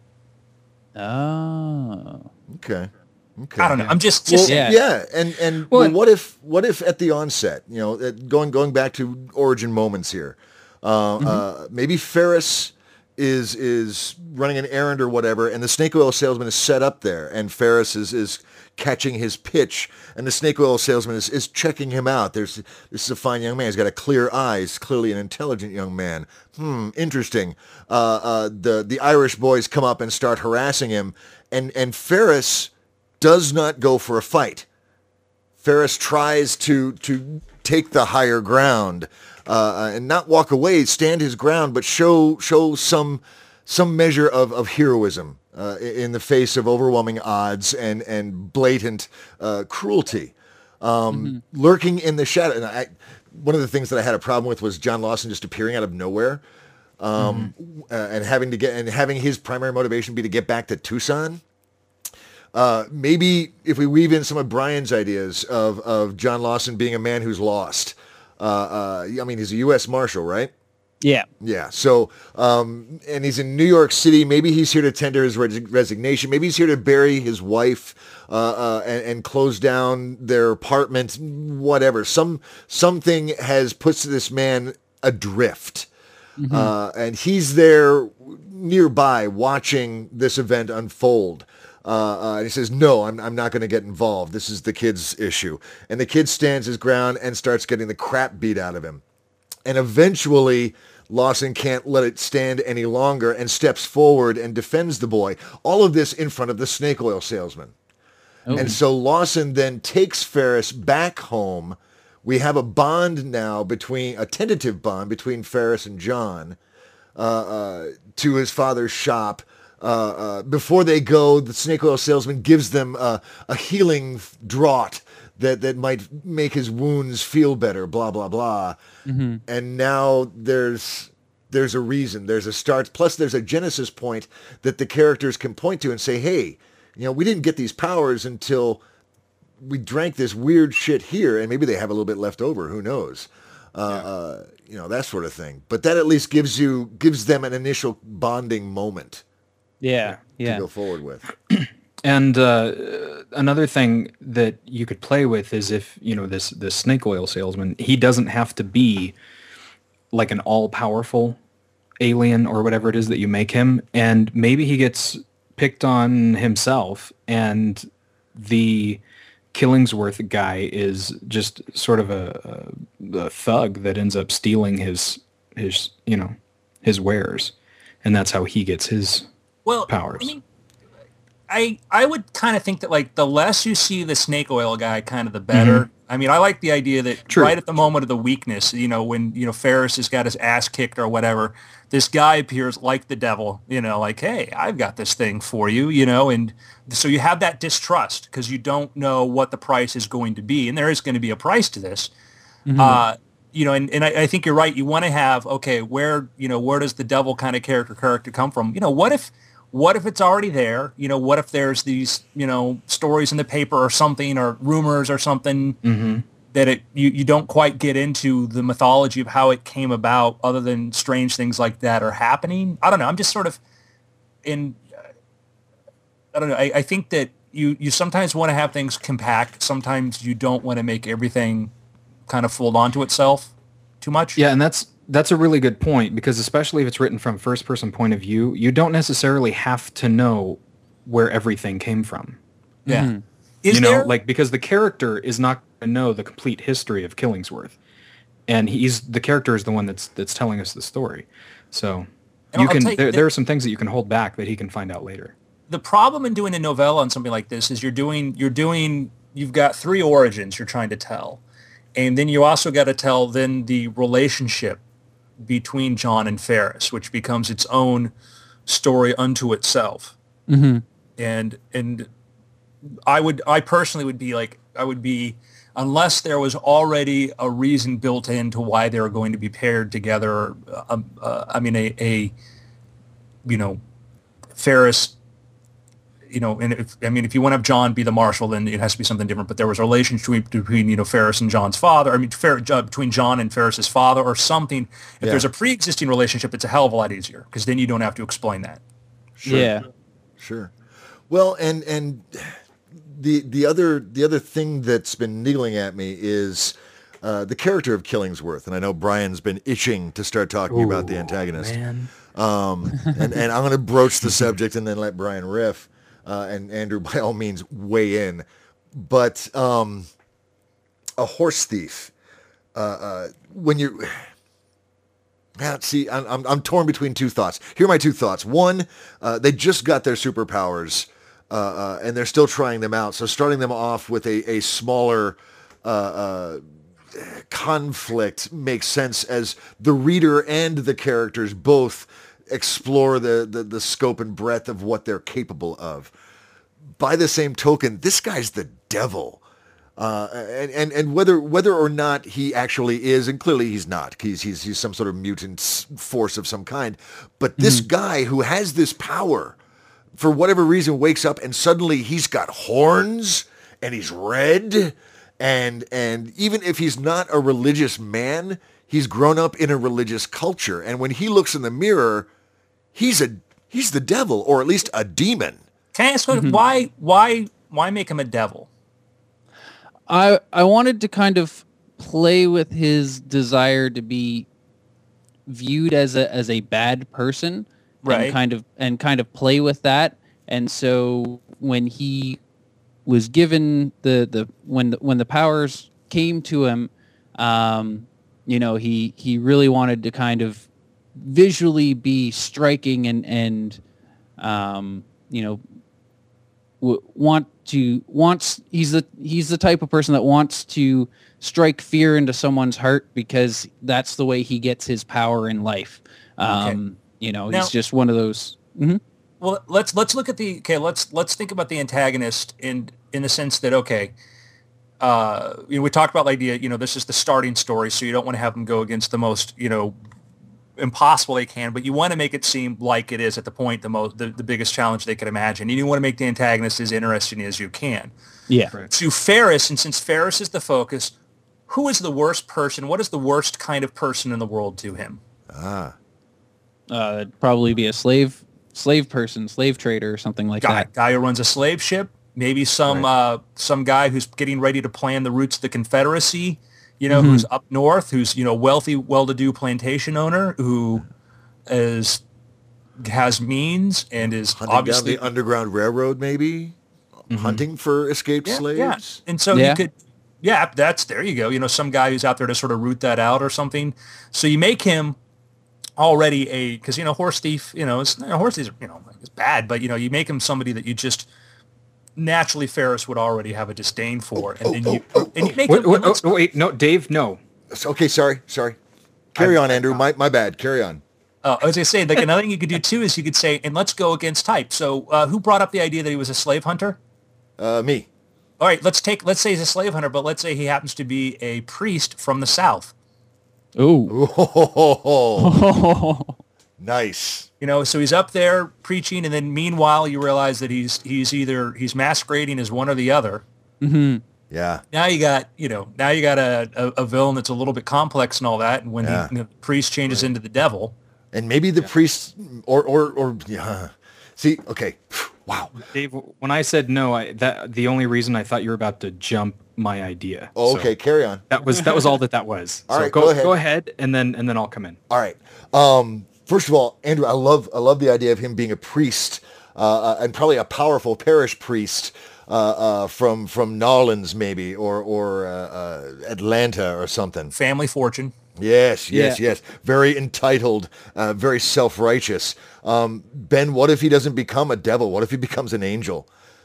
Oh. Okay. Okay. I don't know. I'm just, just well, yeah. yeah, and and well, well, what if what if at the onset, you know, going going back to origin moments here, uh, mm-hmm. uh, maybe Ferris is is running an errand or whatever, and the snake oil salesman is set up there, and Ferris is is catching his pitch, and the snake oil salesman is, is checking him out. There's this is a fine young man. He's got a clear eye. He's clearly an intelligent young man. Hmm, interesting. Uh, uh, the the Irish boys come up and start harassing him, and and Ferris does not go for a fight. Ferris tries to to take the higher ground uh, and not walk away, stand his ground, but show show some some measure of, of heroism uh, in the face of overwhelming odds and and blatant uh, cruelty. Um, mm-hmm. Lurking in the shadow. And I, one of the things that I had a problem with was John Lawson just appearing out of nowhere um, mm-hmm. uh, and having to get and having his primary motivation be to get back to Tucson. Uh, maybe if we weave in some of Brian's ideas of, of John Lawson being a man who's lost. Uh, uh, I mean, he's a U S Marshal, right? Yeah. Yeah. So, um, and he's in New York City. Maybe he's here to tender his res- resignation. Maybe he's here to bury his wife uh, uh, and, and close down their apartment, whatever. Some Something has puts this man adrift. Mm-hmm. Uh, and he's there nearby watching this event unfold. Uh, uh, and he says, no, I'm, I'm not going to get involved. This is the kid's issue. And the kid stands his ground and starts getting the crap beat out of him. And eventually, Lawson can't let it stand any longer and steps forward and defends the boy. All of this in front of the snake oil salesman. Oh. And so Lawson then takes Ferris back home. We have a bond now between, a tentative bond between Ferris and John uh, uh, to his father's shop. Uh, uh, before they go, the snake oil salesman gives them uh, a healing draught that, that might make his wounds feel better, blah, blah, blah. Mm-hmm. And now there's there's a reason, there's a start, plus there's a genesis point that the characters can point to and say, hey, you know, we didn't get these powers until we drank this weird shit here, and maybe they have a little bit left over, who knows? Uh, yeah. uh, you know, that sort of thing. But that at least gives you gives them an initial bonding moment. Yeah, yeah. To go forward with. And uh, another thing that you could play with is if, you know, this, this snake oil salesman, he doesn't have to be like an all-powerful alien or whatever it is that you make him. And maybe he gets picked on himself, and the Killingsworth guy is just sort of a, a, a thug that ends up stealing his, his, you know, his wares. And that's how he gets his... Well, powers. I mean, I I would kind of think that like the less you see the snake oil guy, kind of the better. Mm-hmm. I mean, I like the idea that True. right at the moment of the weakness, you know, when you know Ferris has got his ass kicked or whatever, this guy appears like the devil. You know, like, hey, I've got this thing for you. You know, and so you have that distrust because you don't know what the price is going to be, and there is going to be a price to this. Mm-hmm. Uh, you know, and, and I, I think you're right. You want to have okay, where you know where does the devil kind of character character come from? You know, what if What if it's already there? You know, what if there's these, you know, stories in the paper or something or rumors or something mm-hmm. that it you, you don't quite get into the mythology of how it came about other than strange things like that are happening? I don't know. I'm just sort of in, uh, I don't know. I, I think that you you sometimes want to have things compact. Sometimes you don't want to make everything kind of fold onto itself too much. Yeah, and that's that's a really good point, because especially if it's written from first person point of view, you don't necessarily have to know where everything came from. Yeah. Mm-hmm. Is you know, there, like, because the character is not going to know the complete history of Killingsworth, and he's the character is the one that's that's telling us the story. So And you I'll can tell you, there, the- there are some things that you can hold back that he can find out later. the problem in doing a novella on something like this is you're doing you're doing you've got three origins you're trying to tell, and then you also got to tell then the relationship between John and Ferris, which becomes its own story unto itself. Mm-hmm. And and I would I personally would be like I would be unless there was already a reason built into why they were going to be paired together. Uh, uh, I mean a, a you know Ferris. You know, and if I mean, if you want to have John be the marshal, then it has to be something different. But there was a relationship between, you know, Ferris and John's father. I mean, Fer- uh, between John and Ferris's father, or something. If Yeah. there's a pre-existing relationship, it's a hell of a lot easier because then you don't have to explain that. Sure. Yeah. Sure. Well, and and the the other the other thing that's been niggling at me is uh, the character of Killingsworth, and I know Brian's been itching to start talking about the antagonist. Man. Um, and and I'm going to broach the subject and then let Brian riff, uh, and Andrew by all means weigh in. But um, a horse thief, uh, uh, when you Yeah, see, I'm, I'm I'm torn between two thoughts. Here are my two thoughts. One, uh, they just got their superpowers, uh, uh, and they're still trying them out. So starting them off with a, a smaller uh, uh, conflict makes sense as the reader and the characters both explore the, the, the scope and breadth of what they're capable of. By the same token, this guy's the devil. Uh, and, and, and whether whether or not he actually is, and clearly he's not, he's, he's, he's some sort of mutant force of some kind, but this mm-hmm. guy who has this power, for whatever reason, wakes up and suddenly he's got horns, and he's red, and and even if he's not a religious man, he's grown up in a religious culture, and when he looks in the mirror, he's a he's the devil, or at least a demon. Can I ask mm-hmm. why why why make him a devil? I I wanted to kind of play with his desire to be viewed as a as a bad person, right? And kind of and kind of play with that. And so when he was given the the when the, when the powers came to him, um, you know, he he really wanted to kind of visually be striking and and um, you know. want to wants he's the he's the type of person that wants to strike fear into someone's heart because that's the way he gets his power in life. Um, okay. You know, now, he's just one of those. Mm-hmm. Well, let's let's look at the okay. Let's let's think about the antagonist in in the sense that okay, uh, you know, we talked about the idea. You know, this is the starting story, so you don't want to have them go against the most you know. impossible they can, but you want to make it seem like it is at the point the most the, the biggest challenge they could imagine. And you want to make the antagonist as interesting as you can. Yeah. Right. To Ferris, and since Ferris is the focus, who is the worst person? What is the worst kind of person in the world to him? Ah. Uh, it'd probably be a slave slave person, slave trader or something like guy, that. Guy who runs a slave ship, maybe some right. uh, some guy who's getting ready to plan the routes of the Confederacy. You know, mm-hmm. who's up north, who's, you know, wealthy, well-to-do plantation owner who is has means and is hunting obviously down the Underground Railroad, maybe mm-hmm. hunting for escaped yeah, slaves. Yeah. And so yeah. you could, yeah, that's there you go. You know, some guy who's out there to sort of root that out or something. So you make him already a because you know, horse thief. You know, it's, you know, horse thieves are, you know, it's bad, but you know, you make him somebody that you just. Naturally, Ferris would already have a disdain for, and oh, then oh, you oh, and you make wait, him. wait, oh, wait, no, Dave, no. Okay, sorry, sorry. Carry I, on, Andrew. My my bad. Carry on. Uh, I was gonna say, like another thing you could do too is you could say, and let's go against type. So, uh, who brought up the idea that he was a slave hunter? Uh, me. All right, let's take. Let's say he's a slave hunter, but let's say he happens to be a priest from the South. Ooh. Oh. Nice. You know, so he's up there preaching, and then meanwhile you realize that he's he's either he's masquerading as one or the other. Mm-hmm. Yeah. Now you got you know now you got a, a, a villain that's a little bit complex and all that, and when yeah. he, the priest changes right. into the devil, and maybe the yeah. priest or or or yeah. See, okay, Wow. Dave, when I said no, I, that the only reason I thought you were about to jump my idea. Oh, So okay, carry on. that was that was all that that was. All so right, go, go ahead. go ahead, and then and then I'll come in. All right. Um, first of all, Andrew, I love I love the idea of him being a priest uh, uh, and probably a powerful parish priest uh, uh, from from Nolans maybe or or uh, uh, Atlanta or something. Family fortune. Yes, yes, Yeah. yes. Very entitled, uh, very self-righteous. Um, Ben, what if he doesn't become a devil? What if he becomes an angel?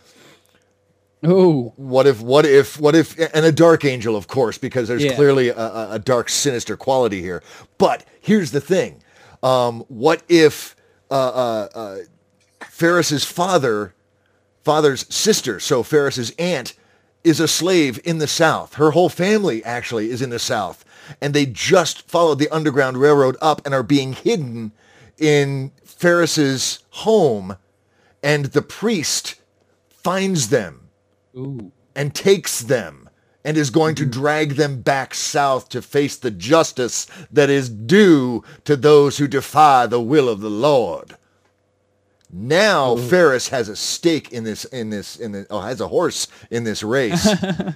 Oh, What if, what if, what if, and a dark angel, of course, because there's Yeah. clearly a, a a dark, sinister quality here. But here's the thing. Um, what if uh, uh, uh, Ferris's father, father's sister, so Ferris's aunt, is a slave in the South? Her whole family actually is in the South. And they just followed the Underground Railroad up and are being hidden in Ferris's home. And the priest finds them ooh. and takes them and is going to drag them back south to face the justice that is due to those who defy the will of the Lord. Now Ferris has a stake in this, in this, in the, oh, has a horse in this race.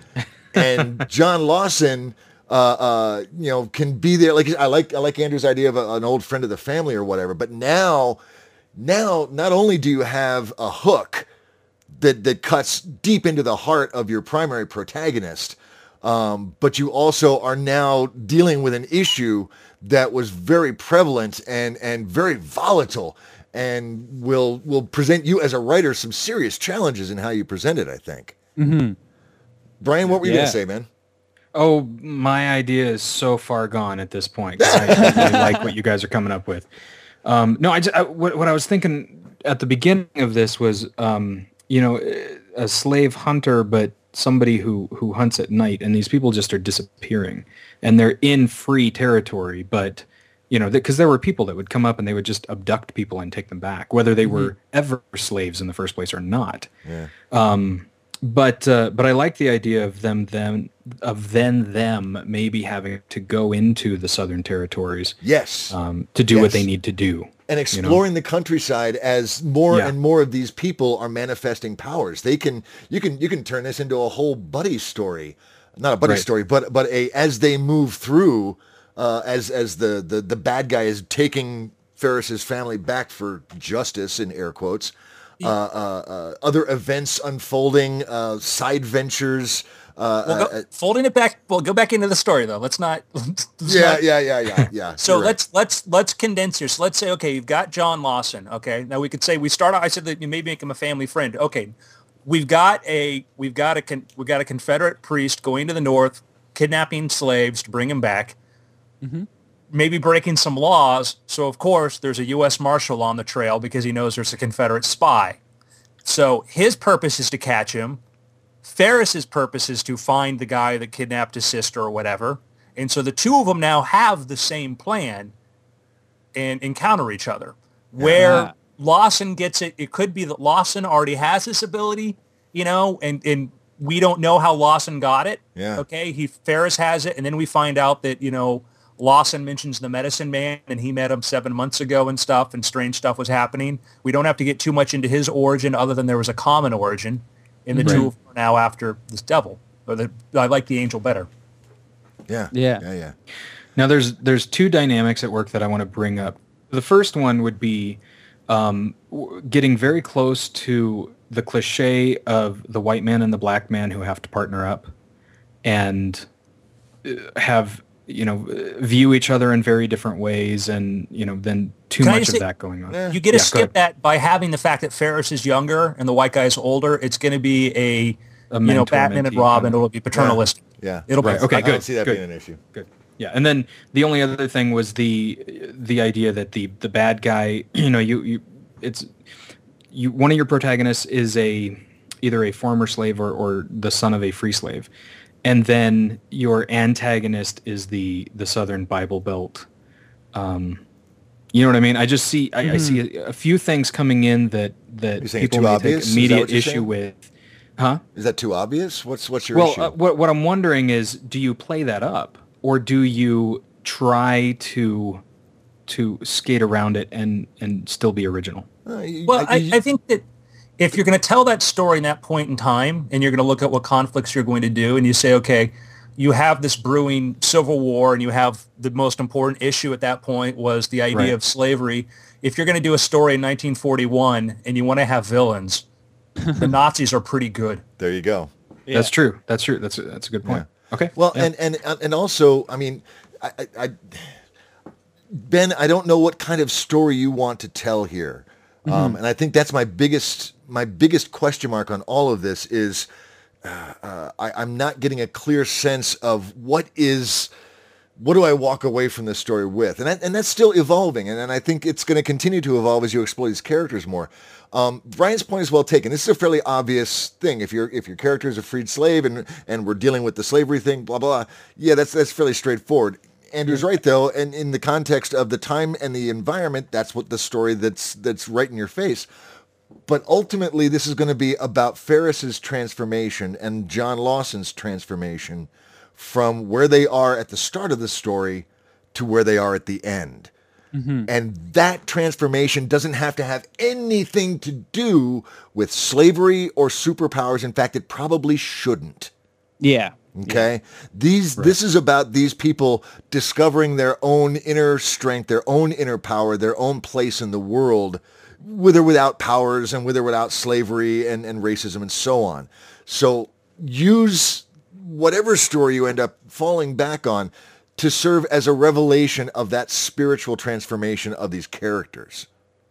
And John Lawson, uh, uh, you know, can be there. Like, I like, I like Andrew's idea of a, an old friend of the family or whatever, but now, now, not only do you have a hook that, that cuts deep into the heart of your primary protagonist, um, but you also are now dealing with an issue that was very prevalent and, and very volatile and will, will present you as a writer some serious challenges in how you present it, I think. Mm-hmm. Brian, what were you Yeah. going to say, man? Oh, my idea is so far gone at this point. 'Cause I, I really like what you guys are coming up with. Um, no, I, just, I what, what I was thinking at the beginning of this was, um, you know, a slave hunter, but somebody who, who hunts at night, and these people just are disappearing, and they're in free territory, but, you know, because there were people that would come up and they would just abduct people and take them back, whether they were ever slaves in the first place or not. Yeah. Um, but uh, but I like the idea of them them of then them maybe having to go into the southern territories Yes. um, to do what Yes. they need to do. and exploring the countryside as more Yeah. and more of these people are manifesting powers. They can, you can, you can turn this into a whole buddy story, not a buddy Right. story, but, but a, as they move through, uh, as, as the, the, the bad guy is taking Ferris's family back for justice in air quotes, uh, uh, uh, other events unfolding, uh, side ventures, uh, Well, uh, go, folding it back. Well, go back into the story though. Let's not. Let's yeah, not- yeah, yeah, yeah, yeah. So You're right. let's let's let's condense here. So let's say, okay, you've got John Lawson. Okay, now we could say we start out. I said that you maybe make him a family friend. Okay, we've got a we've got a con, we've got a Confederate priest going to the north, kidnapping slaves to bring them back. Maybe breaking some laws. So of course there's a U S Marshal on the trail because he knows there's a Confederate spy. So his purpose is to catch him. Ferris's purpose is to find the guy that kidnapped his sister or whatever. And so the two of them now have the same plan and encounter each other. Where Yeah. Lawson gets it, it could be that Lawson already has this ability, you know, and, and we don't know how Lawson got it. Yeah. Okay. He Ferris has it. And then we find out that, you know, Lawson mentions the medicine man and he met him seven months ago and stuff, and strange stuff was happening. We don't have to get too much into his origin other than there was a common origin, and the two of them are now after this devil. Or the, I like the angel better. yeah, Yeah. yeah, yeah. Now there's there's two dynamics at work that I want to bring up. The first one would be um, w- getting very close to the cliche of the white man and the black man who have to partner up and uh, have, you know, uh, view each other in very different ways, and, you know, then too Can I much just of say- that going on. You get to Yeah, go skip ahead. that by having the fact that Ferris is younger and the white guy is older. It's going to be a, A you know, mentor, Batman and mentee Robin. kind of- It'll be paternalistic. Yeah. It'll Right, be okay, I don't good, see that good. being an issue. Good. Yeah, and then the only other thing was the the idea that the the bad guy, you know, you you it's you one of your protagonists is a either a former slave or, or the son of a free slave, and then your antagonist is the the Southern Bible Belt. Um, you know what I mean? I just see I, I see a, a few things coming in that that You're saying people too may obvious? take Is that immediate what you're issue saying? with, huh? Is that too obvious? What's what's your Well, issue? uh, what what I'm wondering is, do you play that up, or do you try to to skate around it and and still be original? Uh, you- Well, I, you- I think that if you're going to tell that story in that point in time, and you're going to look at what conflicts you're going to do, and you say, okay, you have this brewing civil war, and you have the most important issue at that point was the idea Right. of slavery. If you're going to do a story in nineteen forty-one and you want to have villains, the Nazis are pretty good. There you go. Yeah. That's true. That's true. That's a, that's a good point. Okay. Well, Yeah. and, and and also, I mean, I, I, I, Ben, I don't know what kind of story you want to tell here, Mm-hmm. um, and I think that's my biggest my biggest question mark on all of this is uh, uh, I, I'm not getting a clear sense of what is. What do I walk away from this story with? And that, and that's still evolving, and, and I think it's going to continue to evolve as you explore these characters more. Um, Brian's point is well taken. This is a fairly obvious thing. If your if your character is a freed slave and and we're dealing with the slavery thing, blah blah. Yeah, that's that's fairly straightforward. Andrew's right though, and in the context of the time and the environment, that's what the story that's that's right in your face. But ultimately, this is going to be about Ferris's transformation and John Lawson's transformation from where they are at the start of the story to where they are at the end. Mm-hmm. And that transformation doesn't have to have anything to do with slavery or superpowers. In fact, it probably shouldn't. Yeah. Okay. These, right. This is about these people discovering their own inner strength, their own inner power, their own place in the world, with or without powers and with or without slavery and, and racism and so on. So use whatever story you end up falling back on to serve as a revelation of that spiritual transformation of these characters.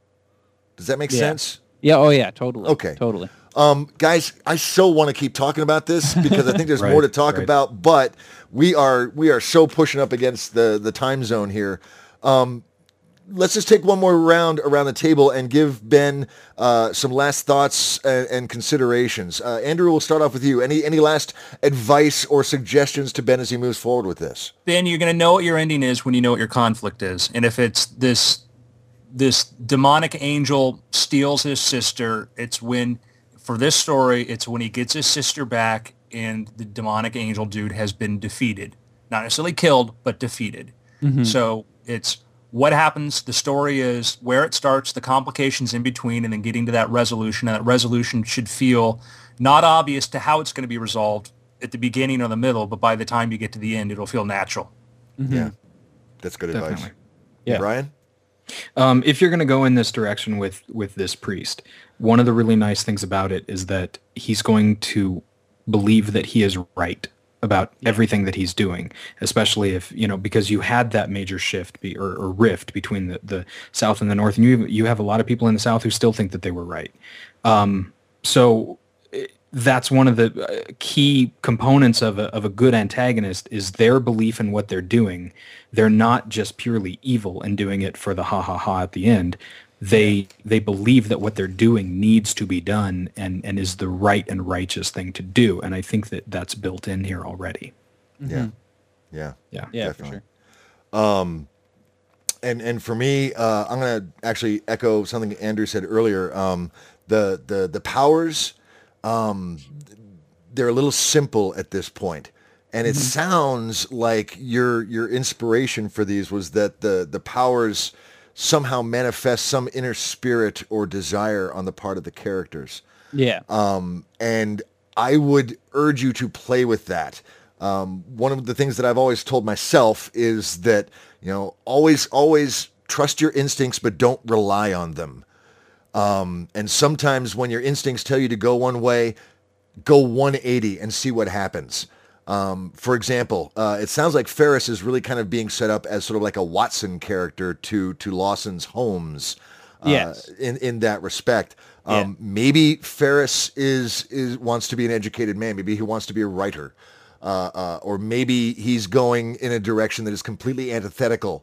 Does that make yeah. sense? Yeah. Oh yeah. Totally. Okay. Totally. Um, guys, I so want to keep talking about this because I think there's right, more to talk right. about, but we are, we are so pushing up against the, the time zone here. Um, let's just take one more round around the table and give Ben uh, some last thoughts and, and considerations. Uh, Andrew, we'll start off with you. Any any last advice or suggestions to Ben as he moves forward with this? Ben, you're going to know what your ending is when you know what your conflict is. And if it's this this demonic angel steals his sister, it's when, for this story, it's when he gets his sister back and the demonic angel dude has been defeated. Not necessarily killed, but defeated. Mm-hmm. So it's what happens, the story is where it starts, the complications in between, and then getting to that resolution. And that resolution should feel not obvious to how it's going to be resolved at the beginning or the middle, but by the time you get to the end, it'll feel natural. Mm-hmm. Yeah, that's good Definitely. advice. Yeah. Brian? Um, if you're going to go in this direction with, with this priest, one of the really nice things about it is that he's going to believe that he is right about yeah. everything that he's doing, especially if, you know, because you had that major shift be, or, or rift between the, the South and the North, and you you have a lot of people in the South who still think that they were right. Um, so that's one of the key components of a, of a good antagonist is their belief in what they're doing. They're not just purely evil and doing it for the ha ha ha at the end. They they believe that what they're doing needs to be done and, and is the right and righteous thing to do. And I think that that's built in here already. Mm-hmm. Yeah. Yeah. Yeah. Yeah, definitely. for sure. Um, and, and for me, uh, I'm going to actually echo something Andrew said earlier. Um, the, the, the powers, um, they're a little simple at this point. And it mm-hmm. sounds like your, your inspiration for these was that the, the powers somehow manifest some inner spirit or desire on the part of the characters. Yeah. Um, and I would urge you to play with that. Um, one of the things that I've always told myself is that, you know, always, always trust your instincts, but don't rely on them. Um, and sometimes when your instincts tell you to go one way, go one eighty and see what happens. Um, for example, uh, it sounds like Ferris is really kind of being set up as sort of like a Watson character to to Lawson's Holmes. Uh, yes. In in that respect, um, yeah. maybe Ferris is is wants to be an educated man. Maybe he wants to be a writer, uh, uh, or maybe he's going in a direction that is completely antithetical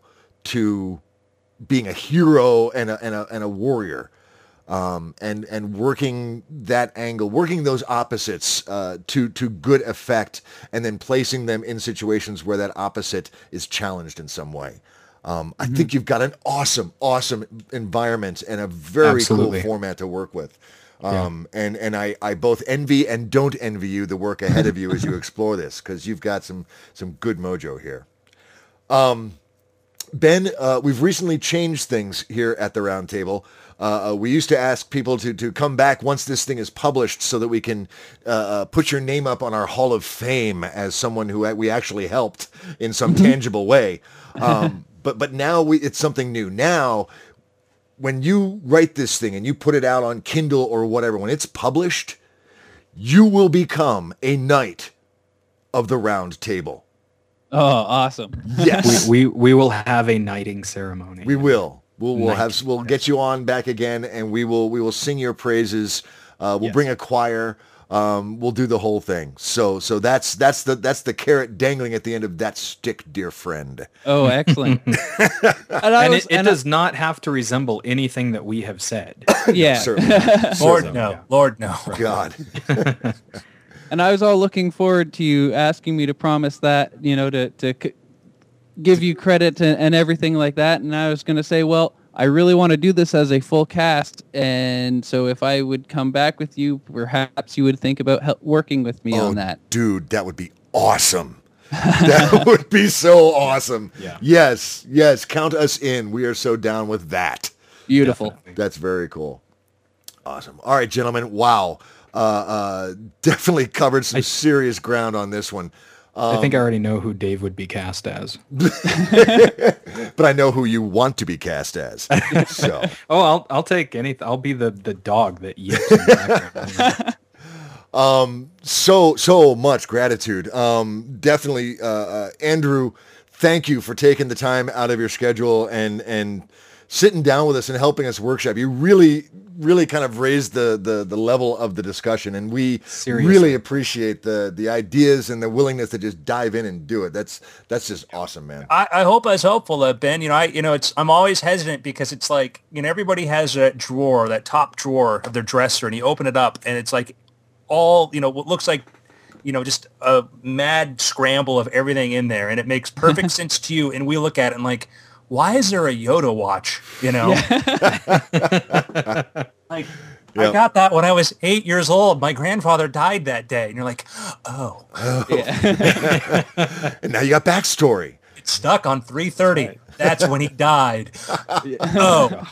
to being a hero and a and a, and a warrior. Um, and and working that angle, working those opposites uh, to to good effect, and then placing them in situations where that opposite is challenged in some way. Um, mm-hmm. I think you've got an awesome, awesome environment and a very Absolutely. cool format to work with. Um, yeah. And and I, I both envy and don't envy you the work ahead of you as you explore this, because you've got some some good mojo here. Um, Ben, uh, we've recently changed things here at the round table. Uh, uh, we used to ask people to, to come back once this thing is published so that we can uh, uh, put your name up on our Hall of Fame as someone who we actually helped in some tangible way. Um, but but now we it's something new. Now, when you write this thing and you put it out on Kindle or whatever, when it's published, you will become a knight of the Round Table. Oh, awesome. Yes. We, we we will have a knighting ceremony. We will. We'll we'll Knight. have we'll get you on back again, and we will we will sing your praises. Uh, we'll Yes. bring a choir. Um, we'll do the whole thing. So so that's that's the that's the carrot dangling at the end of that stick, dear friend. Oh, excellent. and I And was, it, it and I- does not have to resemble anything that we have said. yeah. Certainly. Lord, Certainly. no. yeah. Lord, no. God. And I was all looking forward to you asking me to promise that, you know, to, to c- give you credit and, and everything like that. And I was going to say, well, I really want to do this as a full cast. And so if I would come back with you, perhaps you would think about hel- working with me Oh, on that. dude, that would be awesome. That would be so awesome. Yeah. Yes, yes. Count us in. We are so down with that. Beautiful. Definitely. That's very cool. Awesome. All right, gentlemen. Wow. Uh, uh, definitely covered some serious ground on this one. I think I already know who Dave would be cast as. But I know who you want to be cast as. So, Oh, I'll I'll take anything. I'll be the, the dog that yips in the background. so, so much gratitude. Um, definitely, uh, uh, Andrew, thank you for taking the time out of your schedule and, and sitting down with us and helping us workshop. You really, really kind of raised the, the, the level of the discussion, and we Seriously. really appreciate the, the ideas and the willingness to just dive in and do it. That's, that's just awesome, man. I, I hope I was helpful, uh, Ben. You know, I you know, it's I'm always hesitant because it's like, you know, everybody has that drawer, that top drawer of their dresser, and you open it up, and it's like all, you know, what looks like, you know, just a mad scramble of everything in there, and it makes perfect sense to you. And we look at it and like, why is there a Yoda watch? You know, like. I Yep. got that when I was eight years old. My grandfather died that day. And you're like, oh, And now you got backstory. it's stuck on three thirty. That's when he died. Oh,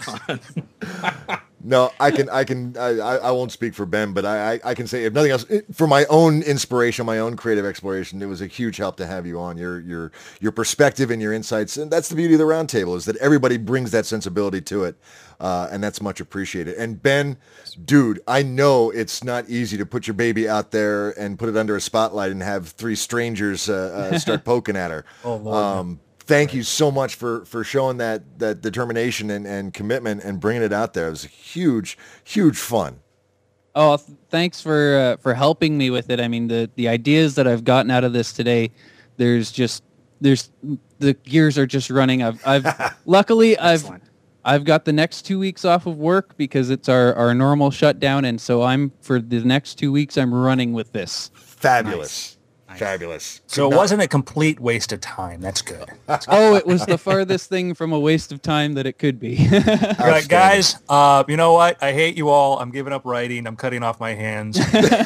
No, I can, I can, I, I I won't speak for Ben, but I, I, I can say, if nothing else, it- for my own inspiration, my own creative exploration, it was a huge help to have you on. Your, your, your perspective and your insights, and that's the beauty of the round table, is that everybody brings that sensibility to it, uh, and that's much appreciated. And Ben, dude, I know it's not easy to put your baby out there and put it under a spotlight and have three strangers uh, uh, start poking at her. Oh, Lord, Um, thank you so much for, for showing that, that determination and, and commitment and bringing it out there. It was huge, huge fun. Oh, th- thanks for uh, for helping me with it. I mean, the, the ideas that I've gotten out of this today, there's just there's the gears are just running. I've I've luckily I've Excellent. I've got the next two weeks off of work because it's our, our normal shutdown, and so I'm for the next two weeks I'm running with this. Fabulous. Fabulous. so it Could not- wasn't a complete waste of time. That's good. Oh, it was the farthest thing from a waste of time that it could be. All right, Outstanding. guys, uh, you know what? I hate you all. I'm giving up writing. I'm cutting off my hands.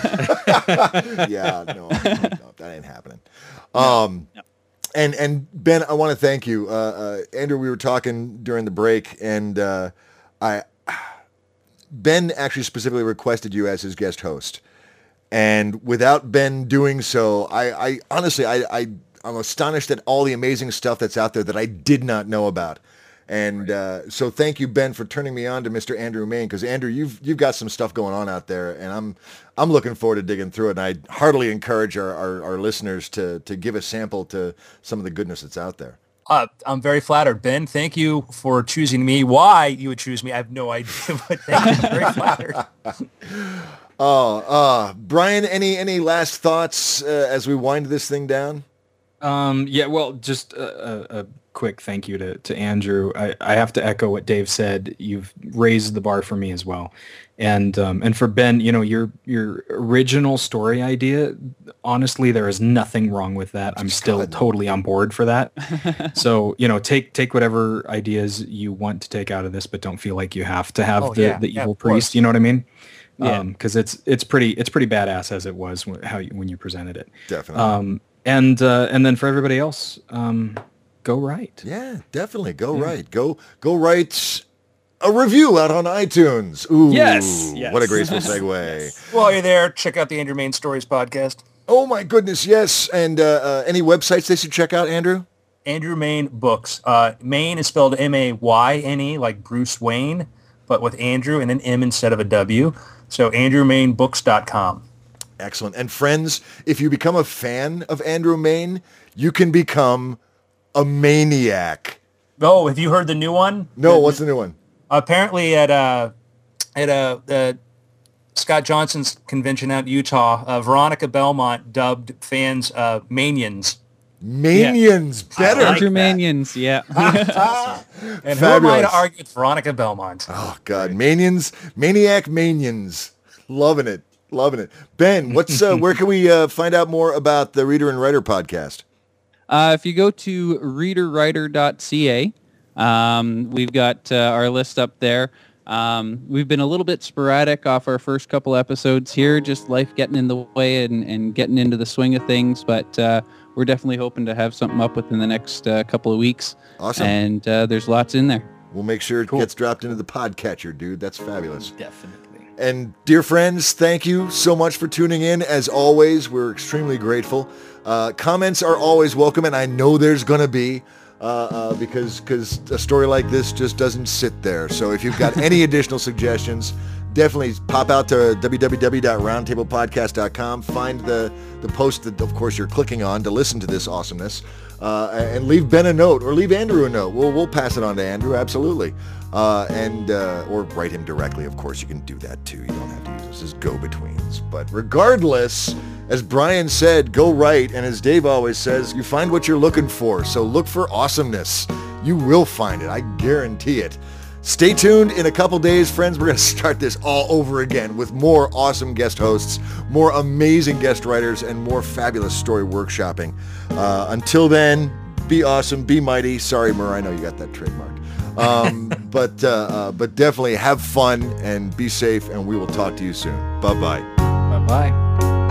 Yeah, no, no, no, that ain't happening. Um, and and Ben, I want to thank you, uh, uh, Andrew. We were talking during the break, and uh, I Ben actually specifically requested you as his guest host, and without Ben doing so, I, I honestly I, I I'm astonished at all the amazing stuff that's out there that I did not know about. And uh, so thank you, Ben, for turning me on to Mister Andrew Main, because Andrew, you've you've got some stuff going on out there, and I'm I'm looking forward to digging through it. And I heartily encourage our, our, our listeners to to give a sample to some of the goodness that's out there. Uh, I'm very flattered. Ben, thank you for choosing me. Why you would choose me, I have no idea, but thank you. I'm very flattered. Oh, uh, Brian, any any last thoughts uh, as we wind this thing down? Um, yeah, well, just a, a, a quick thank you to, to Andrew. I, I have to echo what Dave said. You've raised the bar for me as well. And um, and for Ben, you know, your your original story idea, honestly, there is nothing wrong with that. I'm still God, no. totally on board for that. So, you know, take take whatever ideas you want to take out of this, but don't feel like you have to have Oh, the, yeah. the Yeah, evil of course. priest. You know what I mean? Yeah. Because it's it's pretty it's pretty badass as it was wh- how you, when you presented it. Definitely. Um, and uh, and then for everybody else, um, go right. Yeah, definitely. Go right. Go go right a review out on iTunes. Ooh, Yes, yes. What a graceful segue. While you're there, check out the Andrew Main Stories podcast. Oh my goodness, yes. And uh, uh, any websites they should check out, Andrew? Andrew Main Books. Uh, Main is spelled M A Y N E, like Bruce Wayne, but with Andrew and an M instead of a W. So andrew main books dot com. Excellent. And friends, if you become a fan of Andrew Main, you can become a maniac. Oh, have you heard the new one? No, The- what's the new one? Apparently at uh, at uh, uh, Scott Johnson's convention out in Utah, uh, Veronica Belmont dubbed fans uh, Manions. Manions. Better. like Andrew that. Manions, yeah. And who am I to Fabulous. argue with Veronica Belmont? Oh, God. Manions. Maniac Manions. Loving it. Loving it. Ben, what's uh, where can we uh, find out more about the Reader and Writer podcast? Uh, if you go to reader writer dot c a, um, we've got uh, our list up there. Um, we've been a little bit sporadic off our first couple episodes here, just life getting in the way and, and getting into the swing of things, but uh, we're definitely hoping to have something up within the next uh, couple of weeks. Awesome. And uh, there's lots in there. We'll make sure it gets dropped into the podcatcher, dude. That's fabulous. Definitely. And dear friends, thank you so much for tuning in. As always, we're extremely grateful. Uh, comments are always welcome, and I know there's going to be. Uh, uh, because because a story like this just doesn't sit there. So if you've got any additional suggestions, definitely pop out to w w w dot roundtable podcast dot com. Find the, the post that, of course, you're clicking on to listen to this awesomeness. Uh, and leave Ben a note or leave Andrew a note. We'll, we'll pass it on to Andrew, absolutely. Uh, and uh, or write him directly. Of course, you can do that, too. You don't have to use us as go-betweens. But regardless, as Brian said, go right. And as Dave always says, you find what you're looking for. So look for awesomeness. You will find it. I guarantee it. Stay tuned. In a couple days, friends, we're going to start this all over again with more awesome guest hosts, more amazing guest writers, and more fabulous story workshopping. Uh, until then, be awesome, be mighty. Sorry, Murr, I know you got that trademarked. Um, but, uh, uh, but definitely have fun and be safe, and we will talk to you soon. Bye-bye. Bye-bye.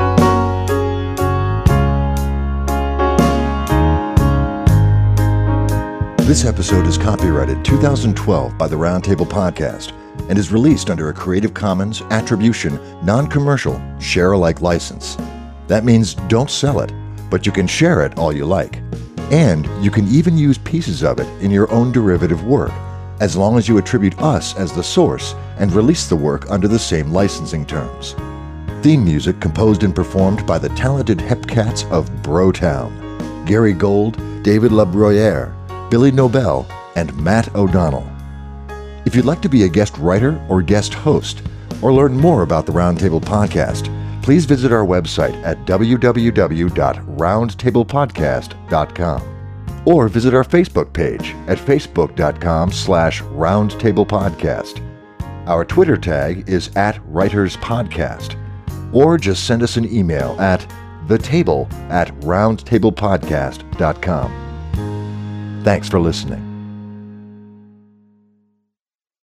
This episode is copyrighted two thousand twelve by the Roundtable Podcast and is released under a Creative Commons Attribution, Non-Commercial, Share-alike license. That means don't sell it, but you can share it all you like. And you can even use pieces of it in your own derivative work, as long as you attribute us as the source and release the work under the same licensing terms. Theme music composed and performed by the talented Hepcats of Brotown, Gary Gold, David LaBruyere, Billy Nobel, and Matt O'Donnell. If you'd like to be a guest writer or guest host, or learn more about the Roundtable Podcast, please visit our website at w w w dot roundtable podcast dot com or visit our Facebook page at facebook dot com slash roundtablepodcast. Our Twitter tag is at writerspodcast, or just send us an email at thetable at roundtablepodcast dot com. Thanks for listening.